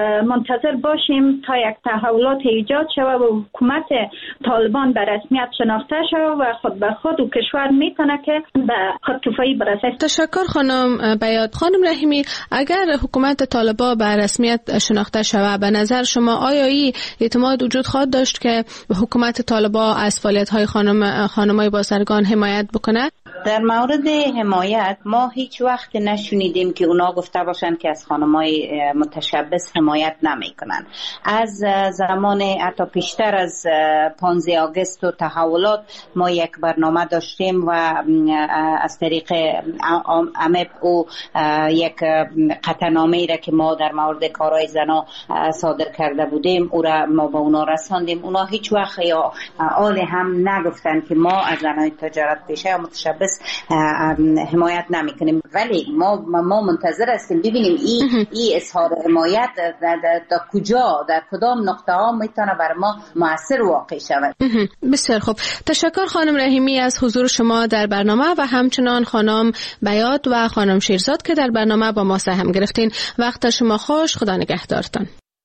منتظر باشیم تا یک تحولات ایجاد شود و حکومت طالبان به رسمیت شناخته شود و خود به خود و کشور میتونه که به خودکفایی برسه. تشکر خانم بیات. خانم رحیمی، اگر حکومت طالبان به رسمیت شناخته شود، به نظر شما آیا این اعتماد وجود خواهد داشت که حکومت طالبان از فعالیت‌های خانم خانم‌های بازرگان حمایت بکنه؟ در مورد حمایت ما هیچ وقت نشنیدیم که اونا گفته باشن که از خانم‌های متشبث حمایت نمی‌کنن. از زمان حتی پیشتر از پانزده آگوست و تحولات ما یک برنامه داشتیم و از طریق امپ و یک قطعنامه‌ای را که ما در مورد کارهای زنا صادر کرده بودیم او را ما با اونا رساندیم. اونا هیچ وقت یا آل هم نگفتن که ما از زنای تجارت پیشه یا متشبث حمایت نمی‌کنیم، ولی ما ما منتظر هستیم ببینیم این این اظهار حمایت در کجا در کدام نقطه ها میتونه بر ما مؤثر واقع شود. بسیار خوب، تشکر خانم رحیمی از حضور شما در برنامه و همچنان خانم بیات و خانم شیرزاد که در برنامه با ما سهم گرفتین. وقت شما خوش، خدا نگهدارتان.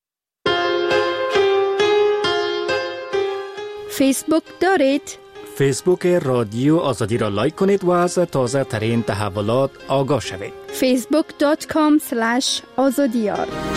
فیسبوک دارید؟ فیسبوک رادیو آزادی را لایک کنید و از تازه ترین تحولات آگاه شوید. فیسبوک دات کام اسلش آزادیار